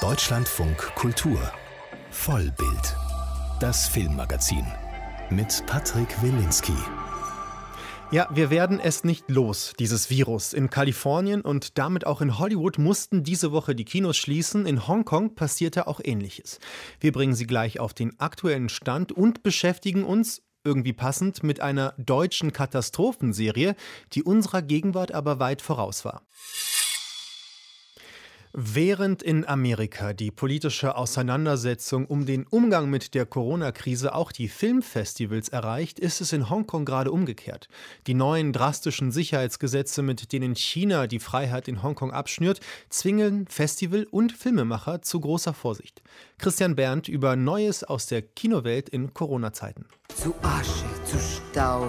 Deutschlandfunk Kultur Vollbild, das Filmmagazin mit Patrick Wilinski. Ja, wir werden es nicht los, dieses Virus. In Kalifornien und damit auch in Hollywood mussten diese Woche die Kinos schließen. In Hongkong passierte auch Ähnliches. Wir bringen Sie gleich auf den aktuellen Stand und beschäftigen uns, irgendwie passend, mit einer deutschen Katastrophenserie, die unserer Gegenwart aber weit voraus war. Während in Amerika die politische Auseinandersetzung um den Umgang mit der Corona-Krise auch die Filmfestivals erreicht, ist es in Hongkong gerade umgekehrt. Die neuen drastischen Sicherheitsgesetze, mit denen China die Freiheit in Hongkong abschnürt, zwingen Festival- und Filmemacher zu großer Vorsicht. Christian Berndt über Neues aus der Kinowelt in Corona-Zeiten. Zu Asche, zu Staub,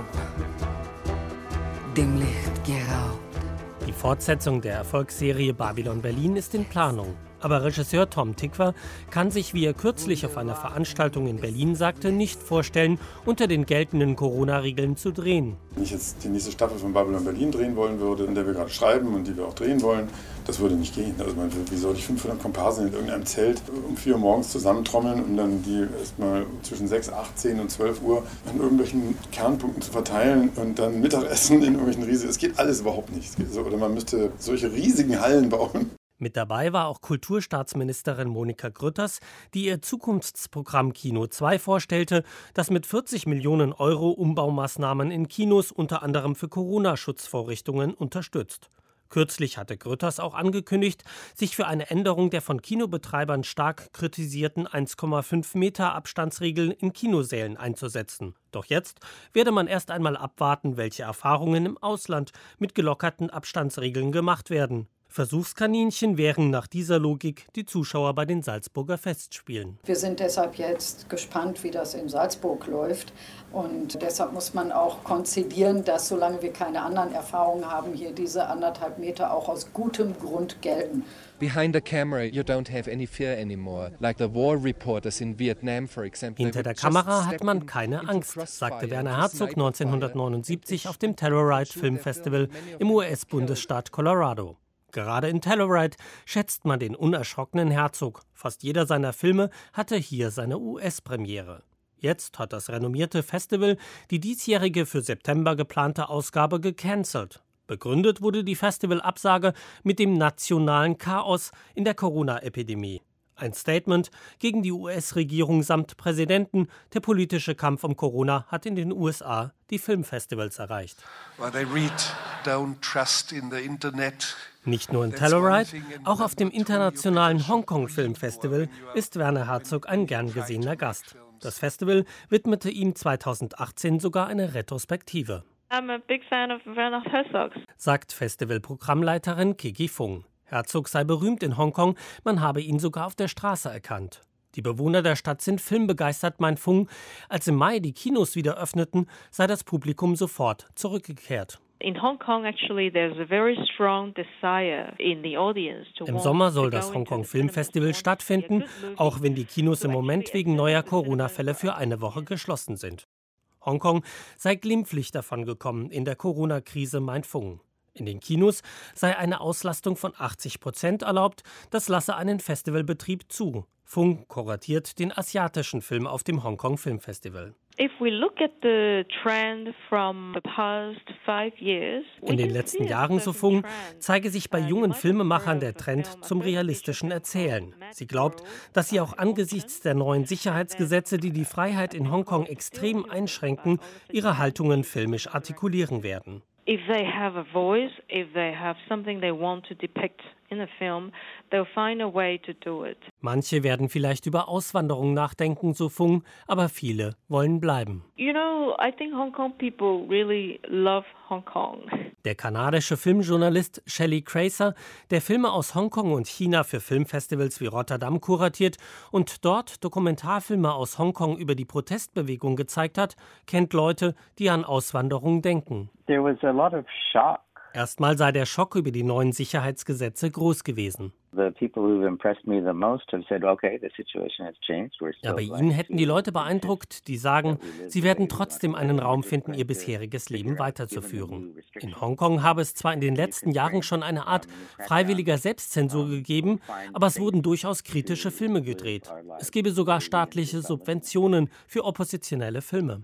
dem Licht geraubt. Die Fortsetzung der Erfolgsserie Babylon Berlin ist in Planung. Aber Regisseur Tom Tykwer kann sich, wie er kürzlich auf einer Veranstaltung in Berlin sagte, nicht vorstellen, unter den geltenden Corona-Regeln zu drehen. Wenn ich jetzt die nächste Staffel von Babylon Berlin drehen wollen würde, in der wir gerade schreiben und die wir auch drehen wollen, das würde nicht gehen. Also wie soll ich 500 Komparsen in irgendeinem Zelt um 4 Uhr morgens zusammentrommeln, um dann die erstmal zwischen 6, 8, 10 und 12 Uhr an irgendwelchen Kernpunkten zu verteilen und dann Mittagessen in irgendwelchen riesigen... Es geht alles überhaupt nicht. Oder man müsste solche riesigen Hallen bauen. Mit dabei war auch Kulturstaatsministerin Monika Grütters, die ihr Zukunftsprogramm Kino 2 vorstellte, das mit 40 Millionen Euro Umbaumaßnahmen in Kinos unter anderem für Corona-Schutzvorrichtungen unterstützt. Kürzlich hatte Grütters auch angekündigt, sich für eine Änderung der von Kinobetreibern stark kritisierten 1,5 Meter Abstandsregeln in Kinosälen einzusetzen. Doch jetzt werde man erst einmal abwarten, welche Erfahrungen im Ausland mit gelockerten Abstandsregeln gemacht werden. Versuchskaninchen wären nach dieser Logik die Zuschauer bei den Salzburger Festspielen. Wir sind deshalb jetzt gespannt, wie das in Salzburg läuft. Und deshalb muss man auch konzidieren, dass solange wir keine anderen Erfahrungen haben, hier diese 1,5 Meter auch aus gutem Grund gelten. Behind the camera, you don't have any fear anymore. Like the war reporters in Vietnam, for example. Hinter der Kamera hat man keine Angst, sagte Werner Herzog 1979 auf dem Telluride Filmfestival im US-Bundesstaat Colorado. Gerade in Telluride schätzt man den unerschrockenen Herzog. Fast jeder seiner Filme hatte hier seine US-Premiere. Jetzt hat das renommierte Festival die diesjährige für September geplante Ausgabe gecancelt. Begründet wurde die Festivalabsage mit dem nationalen Chaos in der Corona-Epidemie. Ein Statement gegen die US-Regierung samt Präsidenten. Der politische Kampf um Corona hat in den USA die Filmfestivals erreicht. Nicht nur in Telluride, auch auf dem internationalen Hongkong Filmfestival ist Werner Herzog ein gern gesehener Gast. Das Festival widmete ihm 2018 sogar eine Retrospektive. I'm a big fan of Werner Herzog, sagt Festivalprogrammleiterin Kiki Fung. Herzog sei berühmt in Hongkong, man habe ihn sogar auf der Straße erkannt. Die Bewohner der Stadt sind filmbegeistert, meint Fung. Als im Mai die Kinos wieder öffneten, sei das Publikum sofort zurückgekehrt. In Hong Kong, actually, there's a very strong desire in the audience to Im Sommer soll das Hongkong Filmfestival stattfinden, auch wenn die Kinos im Moment wegen neuer Corona-Fälle für eine Woche geschlossen sind. Hongkong sei glimpflich davon gekommen in der Corona-Krise, meint Fung. In den Kinos sei eine Auslastung von 80% erlaubt, das lasse einen Festivalbetrieb zu. Fung kuratiert den asiatischen Film auf dem Hongkong Filmfestival. In den letzten Jahren, so Fung, zeige sich bei jungen Filmemachern der Trend zum realistischen Erzählen. Sie glaubt, dass sie auch angesichts der neuen Sicherheitsgesetze, die die Freiheit in Hongkong extrem einschränken, ihre Haltungen filmisch artikulieren werden. If they have a voice, if they have something they want to depict in a film, they'll find a way to do it. Manche werden vielleicht über Auswanderung nachdenken, so Fung, aber viele wollen bleiben. You know, I think Hong Kong people really love Hong Kong. Der kanadische Filmjournalist Shelley Cracer, der Filme aus Hongkong und China für Filmfestivals wie Rotterdam kuratiert und dort Dokumentarfilme aus Hongkong über die Protestbewegung gezeigt hat, kennt Leute, die an Auswanderung denken. There was a lot of shock. Erstmal sei der Schock über die neuen Sicherheitsgesetze groß gewesen. Ja, bei ihnen hätten die Leute beeindruckt, die sagen, sie werden trotzdem einen Raum finden, ihr bisheriges Leben weiterzuführen. In Hongkong habe es zwar in den letzten Jahren schon eine Art freiwilliger Selbstzensur gegeben, aber es wurden durchaus kritische Filme gedreht. Es gebe sogar staatliche Subventionen für oppositionelle Filme.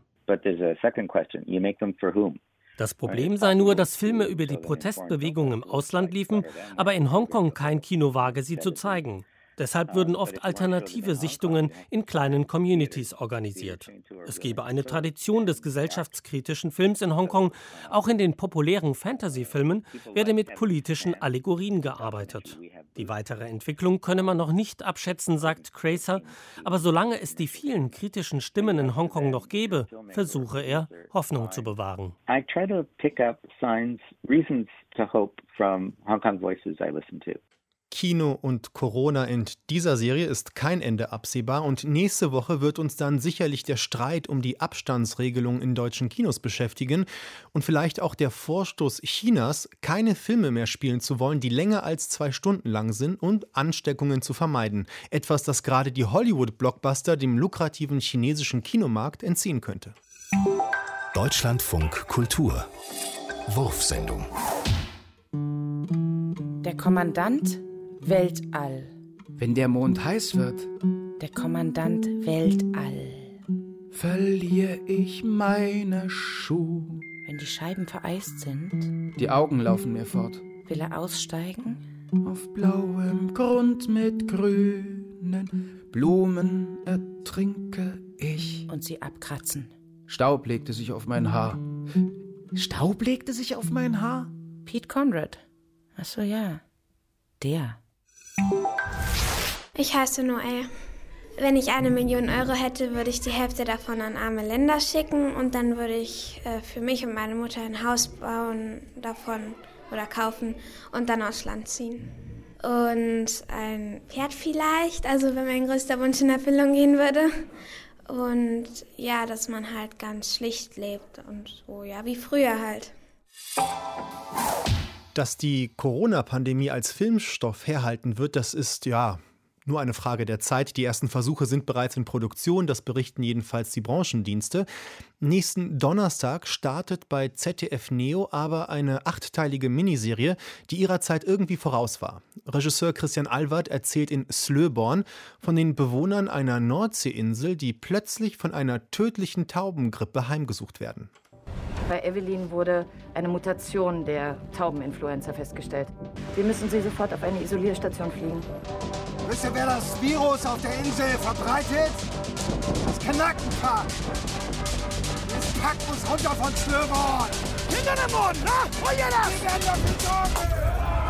Das Problem sei nur, dass Filme über die Protestbewegung im Ausland liefen, aber in Hongkong kein Kino wage, sie zu zeigen. Deshalb würden oft alternative Sichtungen in kleinen Communities organisiert. Es gebe eine Tradition des gesellschaftskritischen Films in Hongkong. Auch in den populären Fantasy-Filmen werde mit politischen Allegorien gearbeitet. Die weitere Entwicklung könne man noch nicht abschätzen, sagt Cracer. Aber solange es die vielen kritischen Stimmen in Hongkong noch gäbe, versuche er, Hoffnung zu bewahren. I try to pick up signs, reasons to hope from Hong Kong voices I listen to. Kino und Corona in dieser Serie ist kein Ende absehbar und nächste Woche wird uns dann sicherlich der Streit um die Abstandsregelung in deutschen Kinos beschäftigen und vielleicht auch der Vorstoß Chinas, keine Filme mehr spielen zu wollen, die länger als 2 Stunden lang sind und Ansteckungen zu vermeiden. Etwas, das gerade die Hollywood-Blockbuster dem lukrativen chinesischen Kinomarkt entziehen könnte. Deutschlandfunk Kultur Wurfsendung. Der Kommandant Weltall. Wenn der Mond heiß wird, der Kommandant Weltall. Verliere ich meine Schuhe. Wenn die Scheiben vereist sind, die Augen laufen mir fort. Will er aussteigen? Auf blauem Grund mit grünen Blumen ertrinke ich. Und sie abkratzen. Staub legte sich auf mein Haar. Staub legte sich auf mein Haar? Pete Conrad. Ach so, ja. Der. Ich heiße Noel. Wenn ich 1 Million Euro hätte, würde ich die Hälfte davon an arme Länder schicken und dann würde ich für mich und meine Mutter ein Haus bauen davon oder kaufen und dann aufs Land ziehen. Und ein Pferd vielleicht, also wenn mein größter Wunsch in Erfüllung gehen würde. Und ja, dass man halt ganz schlicht lebt und so, ja, wie früher halt. Dass die Corona-Pandemie als Filmstoff herhalten wird, das ist ja nur eine Frage der Zeit. Die ersten Versuche sind bereits in Produktion, das berichten jedenfalls die Branchendienste. Nächsten Donnerstag startet bei ZDF Neo aber eine 8-teilige Miniserie, die ihrer Zeit irgendwie voraus war. Regisseur Christian Alward erzählt in Slöborn von den Bewohnern einer Nordseeinsel, die plötzlich von einer tödlichen Taubengrippe heimgesucht werden. Bei Evelyn wurde eine Mutation der Taubeninfluenza festgestellt. Wir müssen sie sofort auf eine Isolierstation fliegen. Wisst ihr, wer das Virus auf der Insel verbreitet? Das Kanackenpack. Das Pack muss runter von Slöborn. Hinter dem Mond, na? Wo jeder? Wir werden dafür sorgen.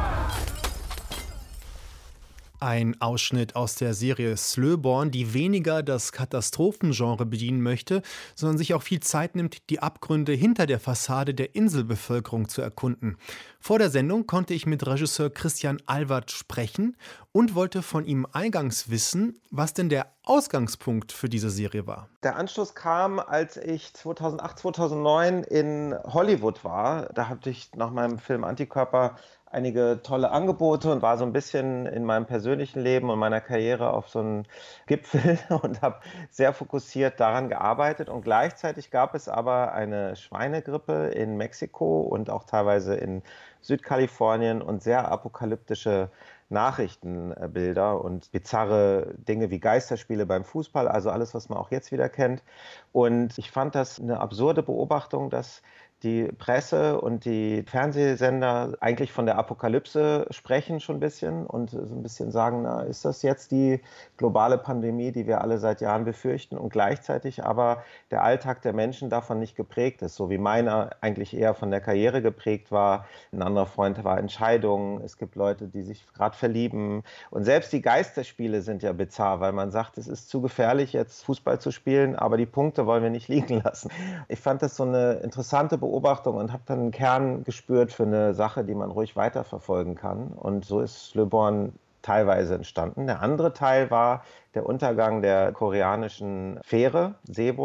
Ein Ausschnitt aus der Serie Slöborn, die weniger das Katastrophengenre bedienen möchte, sondern sich auch viel Zeit nimmt, die Abgründe hinter der Fassade der Inselbevölkerung zu erkunden. Vor der Sendung konnte ich mit Regisseur Christian Alward sprechen und wollte von ihm eingangs wissen, was denn der Ausgangspunkt für diese Serie war. Der Anstoß kam, als ich 2008, 2009 in Hollywood war. Da hatte ich nach meinem Film Antikörper einige tolle Angebote und war so ein bisschen in meinem persönlichen Leben und meiner Karriere auf so einem Gipfel und habe sehr fokussiert daran gearbeitet. Und gleichzeitig gab es aber eine Schweinegrippe in Mexiko und auch teilweise in Südkalifornien und sehr apokalyptische Nachrichtenbilder und bizarre Dinge wie Geisterspiele beim Fußball, also alles, was man auch jetzt wieder kennt. Und ich fand das eine absurde Beobachtung, dass die Presse und die Fernsehsender eigentlich von der Apokalypse sprechen schon ein bisschen und so ein bisschen sagen, na, ist das jetzt die globale Pandemie, die wir alle seit Jahren befürchten und gleichzeitig aber der Alltag der Menschen davon nicht geprägt ist, so wie meiner eigentlich eher von der Karriere geprägt war. Ein anderer Freund war Entscheidungen, es gibt Leute, die sich gerade verlieben und selbst die Geisterspiele sind ja bizarr, weil man sagt, es ist zu gefährlich, jetzt Fußball zu spielen, aber die Punkte wollen wir nicht liegen lassen. Ich fand das so eine interessante Beobachtung und habe dann einen Kern gespürt für eine Sache, die man ruhig weiterverfolgen kann. Und so ist Slöborn teilweise entstanden. Der andere Teil war der Untergang der koreanischen Fähre, Seewohl.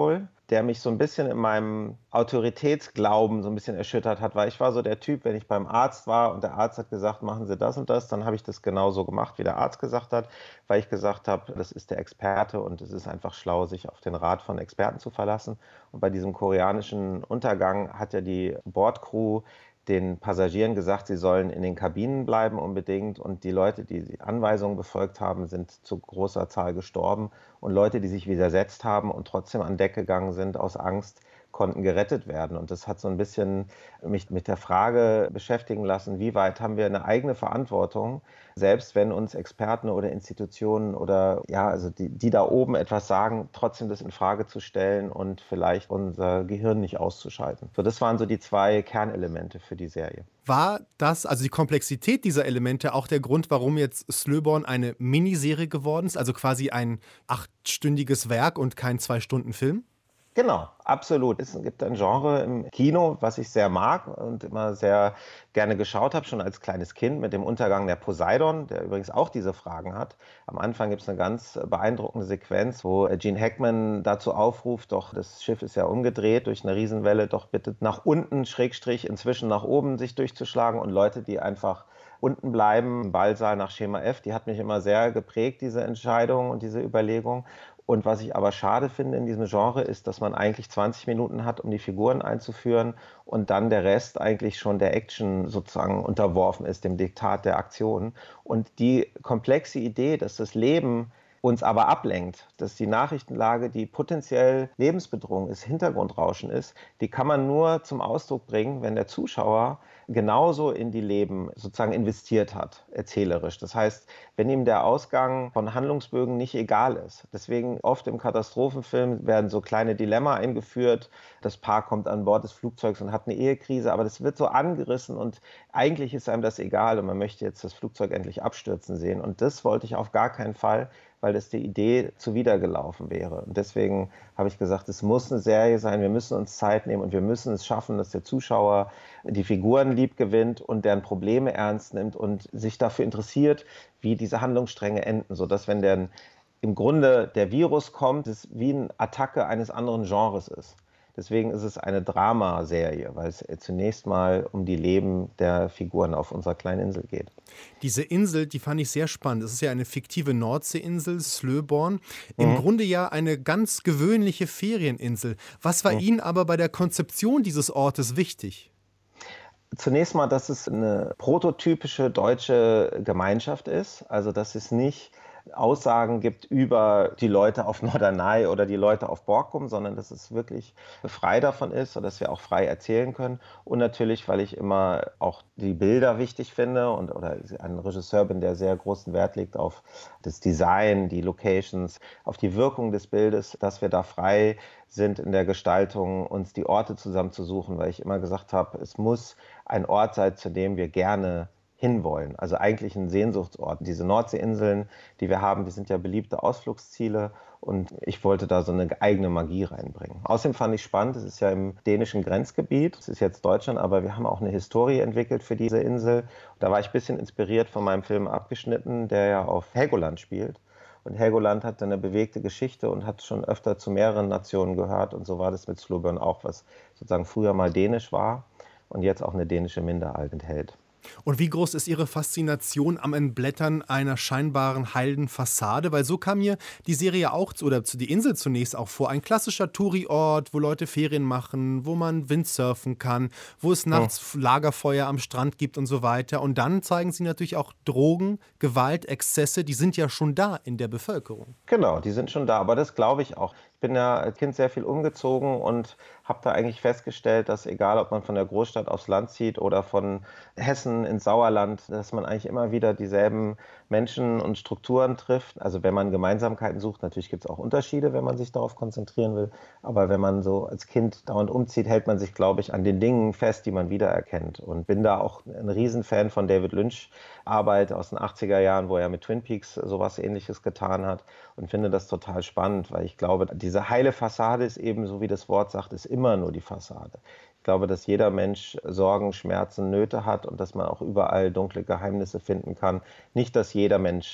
der mich so ein bisschen in meinem Autoritätsglauben so ein bisschen erschüttert hat, weil ich war so der Typ, wenn ich beim Arzt war und der Arzt hat gesagt, machen Sie das und das, dann habe ich das genauso gemacht, wie der Arzt gesagt hat, weil ich gesagt habe, das ist der Experte und es ist einfach schlau, sich auf den Rat von Experten zu verlassen. Und bei diesem koreanischen Untergang hat ja die Bordcrew den Passagieren gesagt, sie sollen in den Kabinen bleiben unbedingt, und die Leute, die die Anweisungen befolgt haben, sind zu großer Zahl gestorben, und Leute, die sich widersetzt haben und trotzdem an Deck gegangen sind aus Angst, konnten gerettet werden. Und das hat so ein bisschen mich mit der Frage beschäftigen lassen, wie weit haben wir eine eigene Verantwortung, selbst wenn uns Experten oder Institutionen oder also die da oben etwas sagen, trotzdem das in Frage zu stellen und vielleicht unser Gehirn nicht auszuschalten. So, das waren so die 2 Kernelemente für die Serie. War das, also die Komplexität dieser Elemente, auch der Grund, warum jetzt Slöborn eine Miniserie geworden ist, also quasi ein 8-stündiges Werk und kein 2-Stunden-Film? Genau, absolut. Es gibt ein Genre im Kino, was ich sehr mag und immer sehr gerne geschaut habe, schon als kleines Kind, mit dem Untergang der Poseidon, der übrigens auch diese Fragen hat. Am Anfang gibt es eine ganz beeindruckende Sequenz, wo Gene Hackman dazu aufruft, doch das Schiff ist ja umgedreht durch eine Riesenwelle, doch bitte nach unten, Schrägstrich, inzwischen nach oben sich durchzuschlagen, und Leute, die einfach unten bleiben, im Ballsaal nach Schema F, die hat mich immer sehr geprägt, diese Entscheidung und diese Überlegung. Und was ich aber schade finde in diesem Genre ist, dass man eigentlich 20 Minuten hat, um die Figuren einzuführen, und dann der Rest eigentlich schon der Action sozusagen unterworfen ist, dem Diktat der Aktion. Und die komplexe Idee, dass das Leben uns aber ablenkt, dass die Nachrichtenlage, die potenziell Lebensbedrohung ist, Hintergrundrauschen ist, die kann man nur zum Ausdruck bringen, wenn der Zuschauer genauso in die Leben sozusagen investiert hat, erzählerisch. Das heißt, wenn ihm der Ausgang von Handlungsbögen nicht egal ist. Deswegen oft im Katastrophenfilm werden so kleine Dilemma eingeführt. Das Paar kommt an Bord des Flugzeugs und hat eine Ehekrise, aber das wird so angerissen und eigentlich ist einem das egal und man möchte jetzt das Flugzeug endlich abstürzen sehen. Und das wollte ich auf gar keinen Fall, weil das die Idee zuwidergelaufen wäre. Und deswegen habe ich gesagt, es muss eine Serie sein, wir müssen uns Zeit nehmen und wir müssen es schaffen, dass der Zuschauer die Figuren lieb gewinnt und deren Probleme ernst nimmt und sich dafür interessiert, wie diese Handlungsstränge enden, sodass, wenn im Grunde der Virus kommt, es wie eine Attacke eines anderen Genres ist. Deswegen ist es eine Dramaserie, weil es zunächst mal um die Leben der Figuren auf unserer kleinen Insel geht. Diese Insel, die fand ich sehr spannend. Es ist ja eine fiktive Nordseeinsel, Slöborn. Im Grunde ja eine ganz gewöhnliche Ferieninsel. Was war Ihnen aber bei der Konzeption dieses Ortes wichtig? Zunächst mal, dass es eine prototypische deutsche Gemeinschaft ist. Also, dass es nicht Aussagen gibt über die Leute auf Norderney oder die Leute auf Borkum, sondern dass es wirklich frei davon ist und dass wir auch frei erzählen können. Und natürlich, weil ich immer auch die Bilder wichtig finde oder ein Regisseur bin, der sehr großen Wert legt auf das Design, die Locations, auf die Wirkung des Bildes, dass wir da frei sind in der Gestaltung, uns die Orte zusammenzusuchen, weil ich immer gesagt habe, es muss ein Ort sein, zu dem wir gerne hinwollen. Also eigentlich ein Sehnsuchtsort. Diese Nordseeinseln, die wir haben, die sind ja beliebte Ausflugsziele und ich wollte da so eine eigene Magie reinbringen. Außerdem fand ich spannend, es ist ja im dänischen Grenzgebiet, es ist jetzt Deutschland, aber wir haben auch eine Historie entwickelt für diese Insel. Da war ich ein bisschen inspiriert von meinem Film Abgeschnitten, der ja auf Helgoland spielt. Und Helgoland hat eine bewegte Geschichte und hat schon öfter zu mehreren Nationen gehört. Und so war das mit Slöborn auch, was sozusagen früher mal dänisch war und jetzt auch eine dänische Minderheit enthält. Und wie groß ist Ihre Faszination am Entblättern einer scheinbaren heilen Fassade? Weil so kam mir die Serie auch, oder die Insel zunächst auch vor. Ein klassischer Touri-Ort, wo Leute Ferien machen, wo man Windsurfen kann, wo es nachts Lagerfeuer am Strand gibt und so weiter. Und dann zeigen Sie natürlich auch Drogen, Gewalt, Exzesse, die sind ja schon da in der Bevölkerung. Genau, die sind schon da, aber das glaube ich auch. Ich bin ja als Kind sehr viel umgezogen und habe da eigentlich festgestellt, dass egal, ob man von der Großstadt aufs Land zieht oder von Hessen ins Sauerland, dass man eigentlich immer wieder dieselben Menschen und Strukturen trifft. Also wenn man Gemeinsamkeiten sucht, natürlich gibt es auch Unterschiede, wenn man sich darauf konzentrieren will. Aber wenn man so als Kind dauernd umzieht, hält man sich, glaube ich, an den Dingen fest, die man wiedererkennt. Und bin da auch ein Riesenfan von David Lynch Arbeit aus den 80er Jahren, wo er mit Twin Peaks sowas Ähnliches getan hat und finde das total spannend, weil ich glaube, diese heile Fassade ist eben, so wie das Wort sagt, ist immer nur die Fassade. Ich glaube, dass jeder Mensch Sorgen, Schmerzen, Nöte hat und dass man auch überall dunkle Geheimnisse finden kann. Nicht, dass jeder Mensch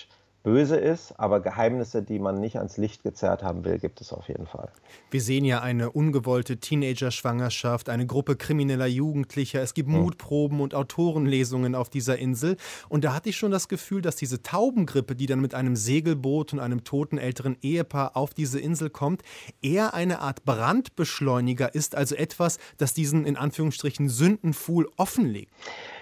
böse ist, aber Geheimnisse, die man nicht ans Licht gezerrt haben will, gibt es auf jeden Fall. Wir sehen ja eine ungewollte Teenager-Schwangerschaft, eine Gruppe krimineller Jugendlicher. Es gibt Mutproben und Autorenlesungen auf dieser Insel. Und da hatte ich schon das Gefühl, dass diese Taubengrippe, die dann mit einem Segelboot und einem toten älteren Ehepaar auf diese Insel kommt, eher eine Art Brandbeschleuniger ist, also etwas, das diesen in Anführungsstrichen Sündenpfuhl offenlegt.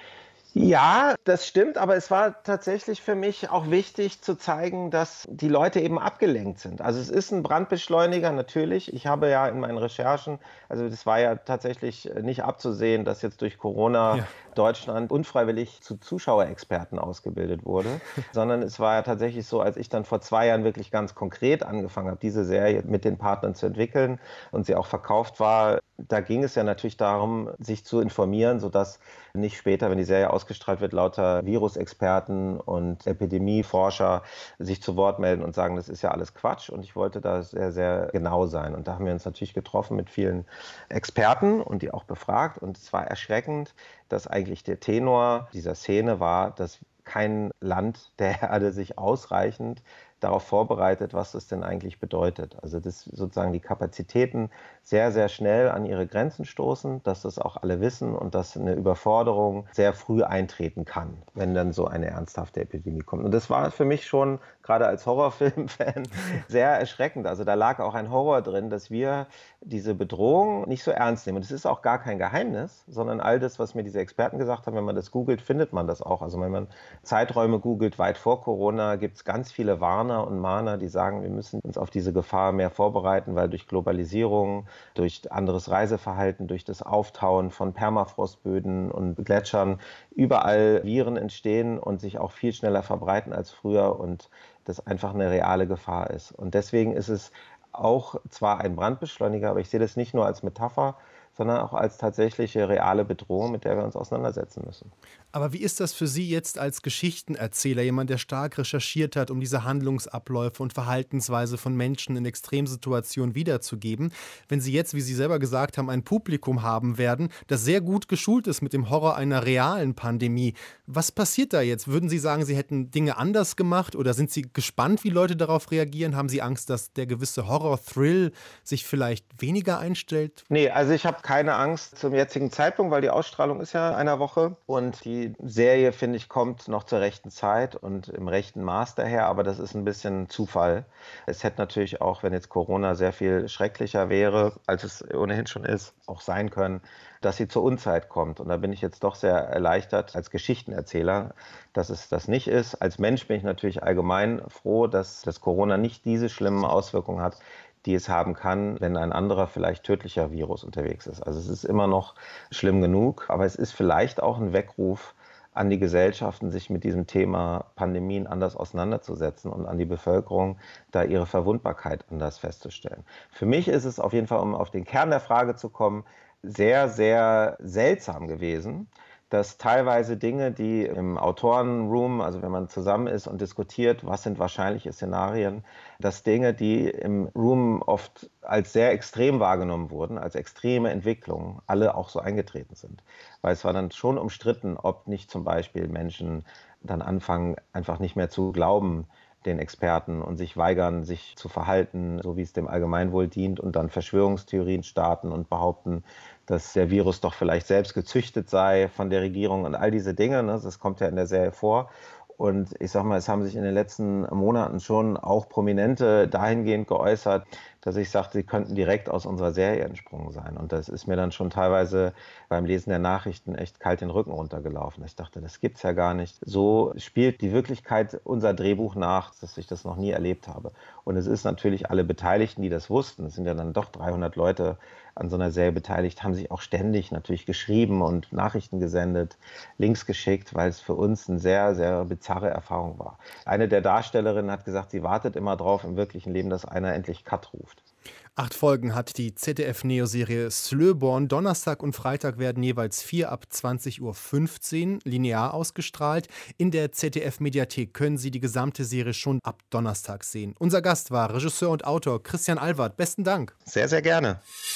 Ja, das stimmt, aber es war tatsächlich für mich auch wichtig zu zeigen, dass die Leute eben abgelenkt sind. Also es ist ein Brandbeschleuniger, natürlich. Ich habe ja in meinen Recherchen, also das war ja tatsächlich nicht abzusehen, dass jetzt durch Corona Deutschland unfreiwillig zu Zuschauerexperten ausgebildet wurde, sondern es war ja tatsächlich so, als ich dann vor 2 Jahren wirklich ganz konkret angefangen habe, diese Serie mit den Partnern zu entwickeln und sie auch verkauft war, da ging es ja natürlich darum, sich zu informieren, sodass nicht später, wenn die Serie ausgestrahlt wird, lauter Virusexperten und Epidemieforscher sich zu Wort melden und sagen, das ist ja alles Quatsch. Und ich wollte da sehr, sehr genau sein. Und da haben wir uns natürlich getroffen mit vielen Experten und die auch befragt. Und es war erschreckend, dass eigentlich der Tenor dieser Szene war, dass kein Land der Erde sich ausreichend darauf vorbereitet, was das denn eigentlich bedeutet. Also dass sozusagen die Kapazitäten sehr, sehr schnell an ihre Grenzen stoßen, dass das auch alle wissen und dass eine Überforderung sehr früh eintreten kann, wenn dann so eine ernsthafte Epidemie kommt. Und das war für mich schon, gerade als Horrorfilm-Fan, sehr erschreckend. Also da lag auch ein Horror drin, dass wir diese Bedrohung nicht so ernst nehmen. Und es ist auch gar kein Geheimnis, sondern all das, was mir diese Experten gesagt haben, wenn man das googelt, findet man das auch. Also wenn man Zeiträume googelt, weit vor Corona, gibt es ganz viele Warner und Mahner, die sagen, wir müssen uns auf diese Gefahr mehr vorbereiten, weil durch Globalisierung, durch anderes Reiseverhalten, durch das Auftauen von Permafrostböden und Gletschern überall Viren entstehen und sich auch viel schneller verbreiten als früher und das einfach eine reale Gefahr ist. Und deswegen ist es auch zwar ein Brandbeschleuniger, aber ich sehe das nicht nur als Metapher, sondern auch als tatsächliche reale Bedrohung, mit der wir uns auseinandersetzen müssen. Aber wie ist das für Sie jetzt als Geschichtenerzähler, jemand, der stark recherchiert hat, um diese Handlungsabläufe und Verhaltensweise von Menschen in Extremsituationen wiederzugeben, wenn Sie jetzt, wie Sie selber gesagt haben, ein Publikum haben werden, das sehr gut geschult ist mit dem Horror einer realen Pandemie? Was passiert da jetzt? Würden Sie sagen, Sie hätten Dinge anders gemacht oder sind Sie gespannt, wie Leute darauf reagieren? Haben Sie Angst, dass der gewisse Horror-Thrill sich vielleicht weniger einstellt? Nee, also ich habe keine Angst zum jetzigen Zeitpunkt, weil die Ausstrahlung ist ja in einer Woche und die Serie, finde ich, kommt noch zur rechten Zeit und im rechten Maß daher, aber das ist ein bisschen Zufall. Es hätte natürlich auch, wenn jetzt Corona sehr viel schrecklicher wäre, als es ohnehin schon ist, auch sein können, dass sie zur Unzeit kommt. Und da bin ich jetzt doch sehr erleichtert als Geschichtenerzähler, dass es das nicht ist. Als Mensch bin ich natürlich allgemein froh, dass das Corona nicht diese schlimmen Auswirkungen hat, die es haben kann, wenn ein anderer, vielleicht tödlicher Virus unterwegs ist. Also es ist immer noch schlimm genug, aber es ist vielleicht auch ein Weckruf an die Gesellschaften, sich mit diesem Thema Pandemien anders auseinanderzusetzen und an die Bevölkerung, da ihre Verwundbarkeit anders festzustellen. Für mich ist es auf jeden Fall, um auf den Kern der Frage zu kommen, sehr, sehr seltsam gewesen, dass teilweise Dinge, die im Autorenroom, also wenn man zusammen ist und diskutiert, was sind wahrscheinliche Szenarien, dass Dinge, die im Room oft als sehr extrem wahrgenommen wurden, als extreme Entwicklungen, alle auch so eingetreten sind. Weil es war dann schon umstritten, ob nicht zum Beispiel Menschen dann anfangen, einfach nicht mehr zu glauben, den Experten, und sich weigern, sich zu verhalten, so wie es dem Allgemeinwohl dient, und dann Verschwörungstheorien starten und behaupten, dass der Virus doch vielleicht selbst gezüchtet sei von der Regierung und all diese Dinge. Ne, das kommt ja in der Serie vor. Und ich sag mal, es haben sich in den letzten Monaten schon auch Prominente dahingehend geäußert, dass ich sagte, sie könnten direkt aus unserer Serie entsprungen sein. Und das ist mir dann schon teilweise beim Lesen der Nachrichten echt kalt den Rücken runtergelaufen. Ich dachte, das gibt's ja gar nicht. So spielt die Wirklichkeit unser Drehbuch nach, dass ich das noch nie erlebt habe. Und es ist natürlich alle Beteiligten, die das wussten, es sind ja dann doch 300 Leute an so einer Serie beteiligt, haben sich auch ständig natürlich geschrieben und Nachrichten gesendet, Links geschickt, weil es für uns eine sehr, sehr bizarre Erfahrung war. Eine der Darstellerinnen hat gesagt, sie wartet immer drauf im wirklichen Leben, dass einer endlich Cut ruft. 8 Folgen hat die ZDF-Neo-Serie Slöborn. Donnerstag und Freitag werden jeweils 4 ab 20.15 Uhr linear ausgestrahlt. In der ZDF-Mediathek können Sie die gesamte Serie schon ab Donnerstag sehen. Unser Gast war Regisseur und Autor Christian Alward. Besten Dank. Sehr, sehr gerne.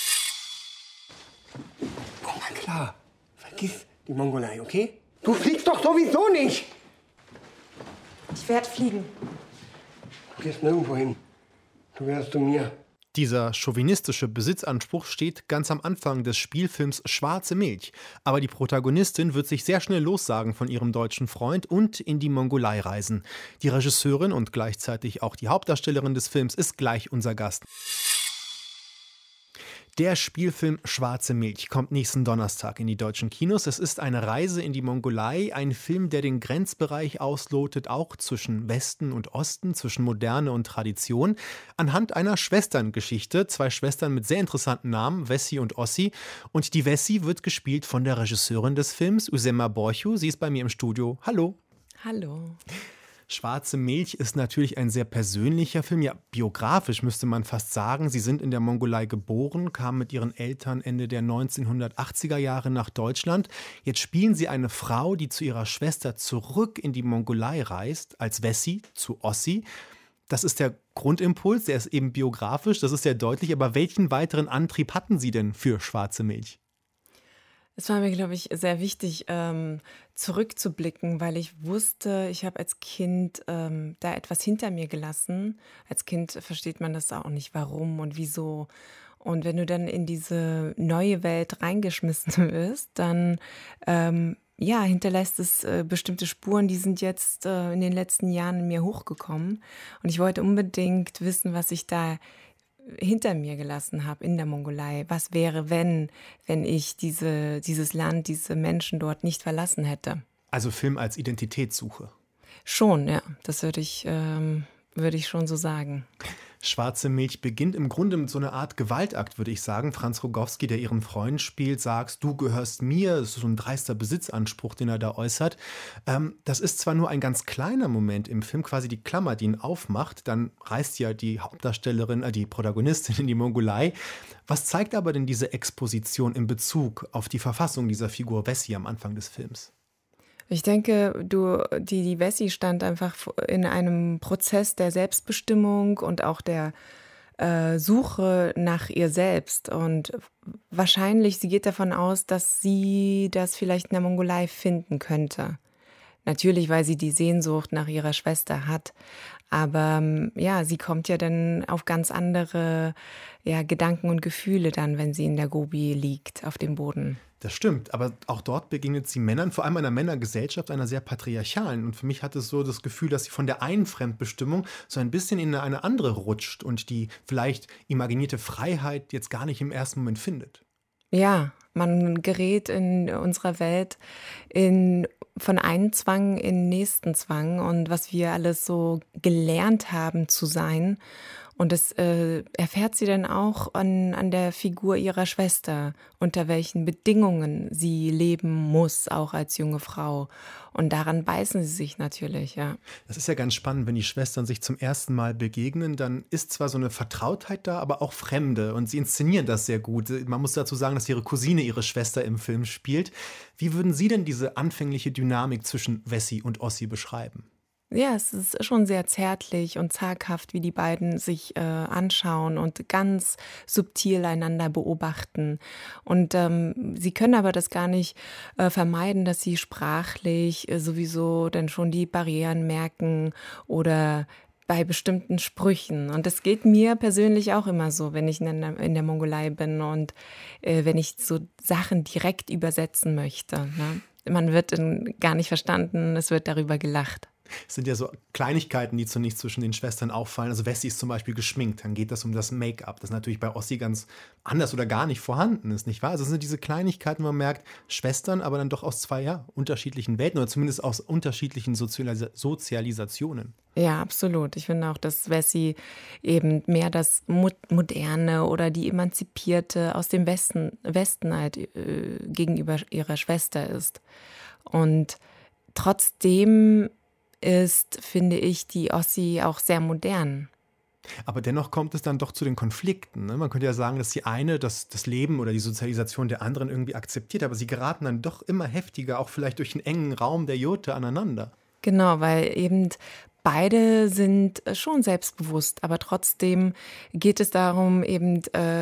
Na klar, vergiss die Mongolei, okay? Du fliegst doch sowieso nicht! Ich werde fliegen. gehst nirgendwo hin. Du gehörst zu mir. Dieser chauvinistische Besitzanspruch steht ganz am Anfang des Spielfilms Schwarze Milch. Aber die Protagonistin wird sich sehr schnell lossagen von ihrem deutschen Freund und in die Mongolei reisen. Die Regisseurin und gleichzeitig auch die Hauptdarstellerin des Films ist gleich unser Gast. Der Spielfilm Schwarze Milch kommt nächsten Donnerstag in die deutschen Kinos. Es ist eine Reise in die Mongolei, ein Film, der den Grenzbereich auslotet, auch zwischen Westen und Osten, zwischen Moderne und Tradition, anhand einer Schwesterngeschichte. 2 Schwestern mit sehr interessanten Namen, Wessi und Ossi. Und die Wessi wird gespielt von der Regisseurin des Films, Usema Borchu. Sie ist bei mir im Studio. Hallo. Hallo. Schwarze Milch ist natürlich ein sehr persönlicher Film, ja biografisch müsste man fast sagen. Sie sind in der Mongolei geboren, kamen mit ihren Eltern Ende der 1980er Jahre nach Deutschland. Jetzt spielen sie eine Frau, die zu ihrer Schwester zurück in die Mongolei reist, als Wessi zu Ossi. Das ist der Grundimpuls, der ist eben biografisch, das ist sehr deutlich. Aber welchen weiteren Antrieb hatten Sie denn für Schwarze Milch? Es war mir, glaube ich, sehr wichtig, zurückzublicken, weil ich wusste, ich habe als Kind da etwas hinter mir gelassen. Als Kind versteht man das auch nicht, warum und wieso. Und wenn du dann in diese neue Welt reingeschmissen wirst, dann hinterlässt es bestimmte Spuren, die sind jetzt in den letzten Jahren in mir hochgekommen. Und ich wollte unbedingt wissen, was ich da hinter mir gelassen habe in der Mongolei. Was wäre, wenn ich dieses Land, diese Menschen dort nicht verlassen hätte? Also Film als Identitätssuche. Schon, ja. Das würde ich schon so sagen. Schwarze Milch beginnt im Grunde mit so einer Art Gewaltakt, würde ich sagen. Franz Rogowski, der ihren Freund spielt, sagt, du gehörst mir. Das ist so ein dreister Besitzanspruch, den er da äußert. Das ist zwar nur ein ganz kleiner Moment im Film, quasi die Klammer, die ihn aufmacht. Dann reist ja die Hauptdarstellerin, die Protagonistin in die Mongolei. Was zeigt aber denn diese Exposition in Bezug auf die Verfassung dieser Figur Wessi am Anfang des Films? Ich denke, die Wessi stand einfach in einem Prozess der Selbstbestimmung und auch der Suche nach ihr selbst. Und wahrscheinlich, sie geht davon aus, dass sie das vielleicht in der Mongolei finden könnte. Natürlich, weil sie die Sehnsucht nach ihrer Schwester hat. Aber sie kommt ja dann auf ganz andere Gedanken und Gefühle dann, wenn sie in der Gobi liegt, auf dem Boden. Das stimmt, aber auch dort begegnet sie Männern, vor allem einer Männergesellschaft, einer sehr patriarchalen. Und für mich hat es so das Gefühl, dass sie von der einen Fremdbestimmung so ein bisschen in eine andere rutscht und die vielleicht imaginierte Freiheit jetzt gar nicht im ersten Moment findet. Ja, man gerät in unserer Welt von einem Zwang in den nächsten Zwang und was wir alles so gelernt haben zu sein. Und das erfährt sie dann auch an der Figur ihrer Schwester, unter welchen Bedingungen sie leben muss, auch als junge Frau. Und daran beißen sie sich natürlich, ja. Das ist ja ganz spannend, wenn die Schwestern sich zum ersten Mal begegnen, dann ist zwar so eine Vertrautheit da, aber auch Fremde. Und sie inszenieren das sehr gut. Man muss dazu sagen, dass ihre Cousine ihre Schwester im Film spielt. Wie würden Sie denn diese anfängliche Dynamik zwischen Wessi und Ossi beschreiben? Ja, es ist schon sehr zärtlich und zaghaft, wie die beiden sich anschauen und ganz subtil einander beobachten. Und sie können aber das gar nicht vermeiden, dass sie sprachlich sowieso dann schon die Barrieren merken oder bei bestimmten Sprüchen. Und das geht mir persönlich auch immer so, wenn ich in der Mongolei bin und wenn ich so Sachen direkt übersetzen möchte. Ne? Man wird gar nicht verstanden, es wird darüber gelacht. Es sind ja so Kleinigkeiten, die zunächst zwischen den Schwestern auffallen. Also Wessi ist zum Beispiel geschminkt, dann geht es um das Make-up, das natürlich bei Ossi ganz anders oder gar nicht vorhanden ist, nicht wahr? Also es sind diese Kleinigkeiten, wo man merkt, Schwestern, aber dann doch aus zwei unterschiedlichen Welten oder zumindest aus unterschiedlichen Sozialisationen. Ja, absolut. Ich finde auch, dass Wessi eben mehr das Moderne oder die Emanzipierte aus dem Westen halt gegenüber ihrer Schwester ist. Und trotzdem ist, finde ich, die Ossi auch sehr modern. Aber dennoch kommt es dann doch zu den Konflikten. Ne? Man könnte ja sagen, dass die eine das Leben oder die Sozialisation der anderen irgendwie akzeptiert, aber sie geraten dann doch immer heftiger, auch vielleicht durch einen engen Raum der Jurte aneinander. Genau, weil eben beide sind schon selbstbewusst, aber trotzdem geht es darum, eben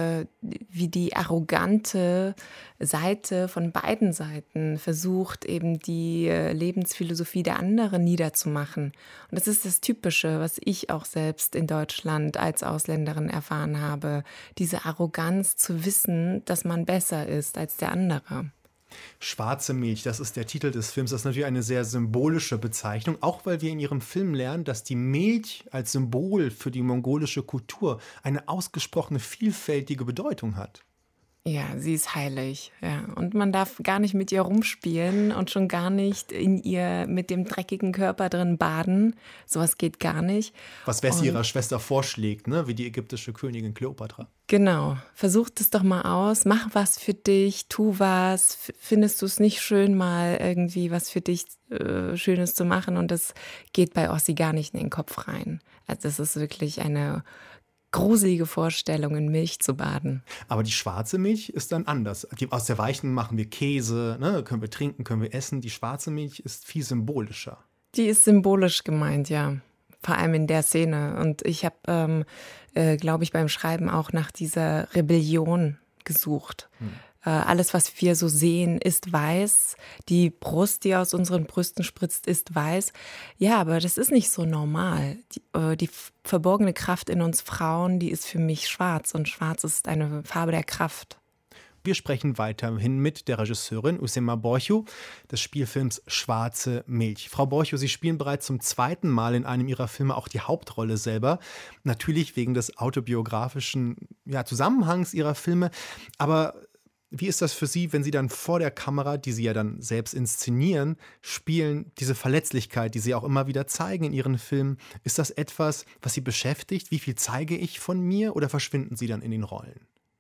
wie die arrogante Seite von beiden Seiten versucht, eben die Lebensphilosophie der anderen niederzumachen. Und das ist das Typische, was ich auch selbst in Deutschland als Ausländerin erfahren habe. Diese Arroganz zu wissen, dass man besser ist als der andere. Schwarze Milch, das ist der Titel des Films. Das ist natürlich eine sehr symbolische Bezeichnung, auch weil wir in Ihrem Film lernen, dass die Milch als Symbol für die mongolische Kultur eine ausgesprochene vielfältige Bedeutung hat. Ja, sie ist heilig, ja. Und man darf gar nicht mit ihr rumspielen und schon gar nicht in ihr mit dem dreckigen Körper drin baden. Sowas geht gar nicht. Was Wessi ihrer Schwester vorschlägt, ne? Wie die ägyptische Königin Kleopatra. Genau. Versuch das doch mal aus. Mach was für dich, tu was. Findest du es nicht schön, mal irgendwie was für dich Schönes zu machen? Und das geht bei Ossi gar nicht in den Kopf rein. Also das ist wirklich eine gruselige Vorstellung, in Milch zu baden. Aber die schwarze Milch ist dann anders. Aus der weichen machen wir Käse, ne? Können wir trinken, können wir essen. Die schwarze Milch ist viel symbolischer. Die ist symbolisch gemeint, ja. Vor allem in der Szene. Und ich habe, glaube ich, beim Schreiben auch nach dieser Rebellion gesucht. Alles, was wir so sehen, ist weiß. Die Brust, die aus unseren Brüsten spritzt, ist weiß. Ja, aber das ist nicht so normal. Die verborgene Kraft in uns Frauen, die ist für mich schwarz. Und schwarz ist eine Farbe der Kraft. Wir sprechen weiterhin mit der Regisseurin Usema Borcho des Spielfilms Schwarze Milch. Frau Borcho, Sie spielen bereits zum zweiten Mal in einem Ihrer Filme auch die Hauptrolle selber. Natürlich wegen des autobiografischen Zusammenhangs Ihrer Filme. Aber wie ist das für Sie, wenn Sie dann vor der Kamera, die Sie ja dann selbst inszenieren, spielen, diese Verletzlichkeit, die Sie auch immer wieder zeigen in Ihren Filmen? Ist das etwas, was Sie beschäftigt? Wie viel zeige ich von mir oder verschwinden Sie dann in den Rollen?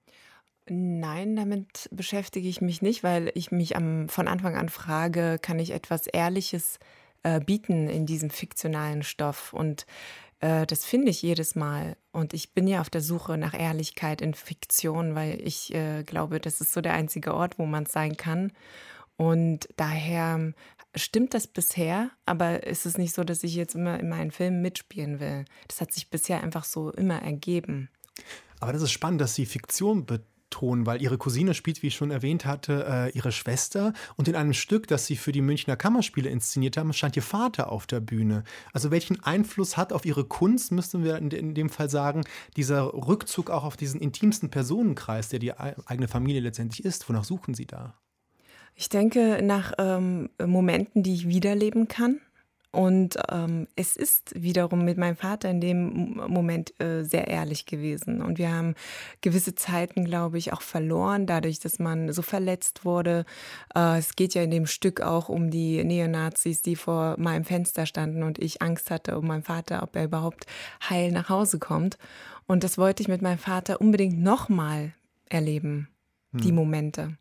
Nein, damit beschäftige ich mich nicht, weil ich mich von Anfang an frage, kann ich etwas Ehrliches bieten in diesem fiktionalen Stoff? Und das finde ich jedes Mal. Und ich bin ja auf der Suche nach Ehrlichkeit in Fiktion, weil ich glaube, das ist so der einzige Ort, wo man es sein kann. Und daher stimmt das bisher, aber es ist nicht so, dass ich jetzt immer in meinen Filmen mitspielen will. Das hat sich bisher einfach so immer ergeben. Aber das ist spannend, dass Sie Fiktion betonen, weil Ihre Cousine spielt, wie ich schon erwähnt hatte, Ihre Schwester. Und in einem Stück, das Sie für die Münchner Kammerspiele inszeniert haben, stand Ihr Vater auf der Bühne. Also welchen Einfluss hat auf Ihre Kunst, müssten wir in dem Fall sagen, dieser Rückzug auch auf diesen intimsten Personenkreis, der die eigene Familie letztendlich ist? Wonach suchen Sie da? Ich denke nach Momenten, die ich wiederleben kann. Und es ist wiederum mit meinem Vater in dem Moment sehr ehrlich gewesen. Und wir haben gewisse Zeiten, glaube ich, auch verloren, dadurch, dass man so verletzt wurde. Es geht ja in dem Stück auch um die Neonazis, die vor meinem Fenster standen und ich Angst hatte um meinen Vater, ob er überhaupt heil nach Hause kommt. Und das wollte ich mit meinem Vater unbedingt nochmal erleben, die Momente.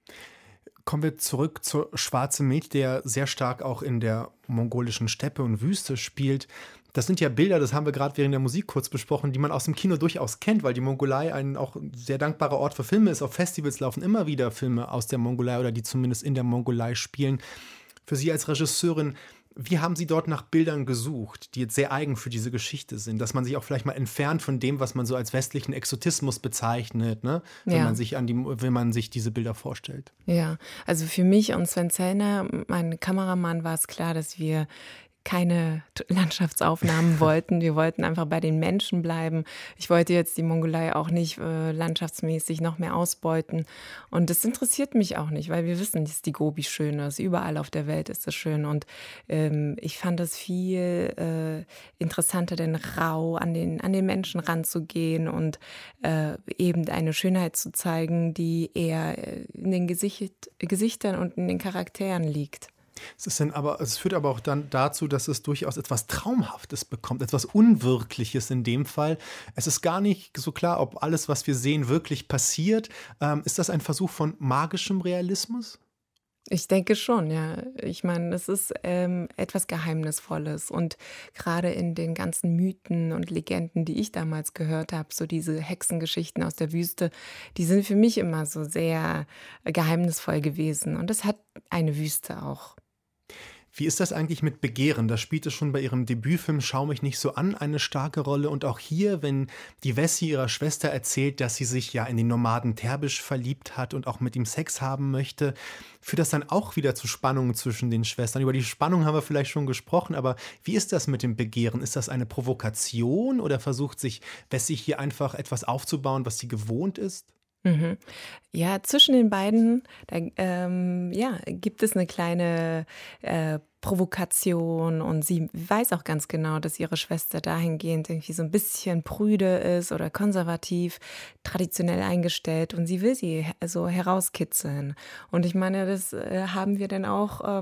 Kommen wir zurück zur Schwarze Milch, der sehr stark auch in der mongolischen Steppe und Wüste spielt. Das sind ja Bilder, das haben wir gerade während der Musik kurz besprochen, die man aus dem Kino durchaus kennt, weil die Mongolei ein auch sehr dankbarer Ort für Filme ist. Auf Festivals laufen immer wieder Filme aus der Mongolei oder die zumindest in der Mongolei spielen. Für Sie als Regisseurin, wie haben Sie dort nach Bildern gesucht, die jetzt sehr eigen für diese Geschichte sind, dass man sich auch vielleicht mal entfernt von dem, was man so als westlichen Exotismus bezeichnet, ne? Wenn man sich diese Bilder vorstellt? Ja, also für mich und Sven Zellner, mein Kameramann, war es klar, dass wir keine Landschaftsaufnahmen wollten. Wir wollten einfach bei den Menschen bleiben. Ich wollte jetzt die Mongolei auch nicht landschaftsmäßig noch mehr ausbeuten. Und das interessiert mich auch nicht, weil wir wissen, dass die Gobi schön ist. Überall auf der Welt ist es schön. Und ich fand es viel interessanter, denn rau an den Menschen ranzugehen und eben eine Schönheit zu zeigen, die eher in den Gesichtern und in den Charakteren liegt. Es führt aber auch dann dazu, dass es durchaus etwas Traumhaftes bekommt, etwas Unwirkliches in dem Fall. Es ist gar nicht so klar, ob alles, was wir sehen, wirklich passiert. Ist das ein Versuch von magischem Realismus? Ich denke schon, ja. Ich meine, es ist etwas Geheimnisvolles und gerade in den ganzen Mythen und Legenden, die ich damals gehört habe, so diese Hexengeschichten aus der Wüste, die sind für mich immer so sehr geheimnisvoll gewesen und das hat eine Wüste auch. Wie ist das eigentlich mit Begehren? Das spielte schon bei ihrem Debütfilm Schau mich nicht so an eine starke Rolle. Und auch hier, wenn die Wessi ihrer Schwester erzählt, dass sie sich ja in den Nomaden Terbisch verliebt hat und auch mit ihm Sex haben möchte, führt das dann auch wieder zu Spannungen zwischen den Schwestern. Über die Spannung haben wir vielleicht schon gesprochen, aber wie ist das mit dem Begehren? Ist das eine Provokation oder versucht sich Wessi hier einfach etwas aufzubauen, was sie gewohnt ist? Mhm. Ja, zwischen den beiden, da gibt es eine kleine Provokation und sie weiß auch ganz genau, dass ihre Schwester dahingehend irgendwie so ein bisschen prüde ist oder konservativ, traditionell eingestellt und sie will sie so herauskitzeln. Und ich meine, das haben wir dann auch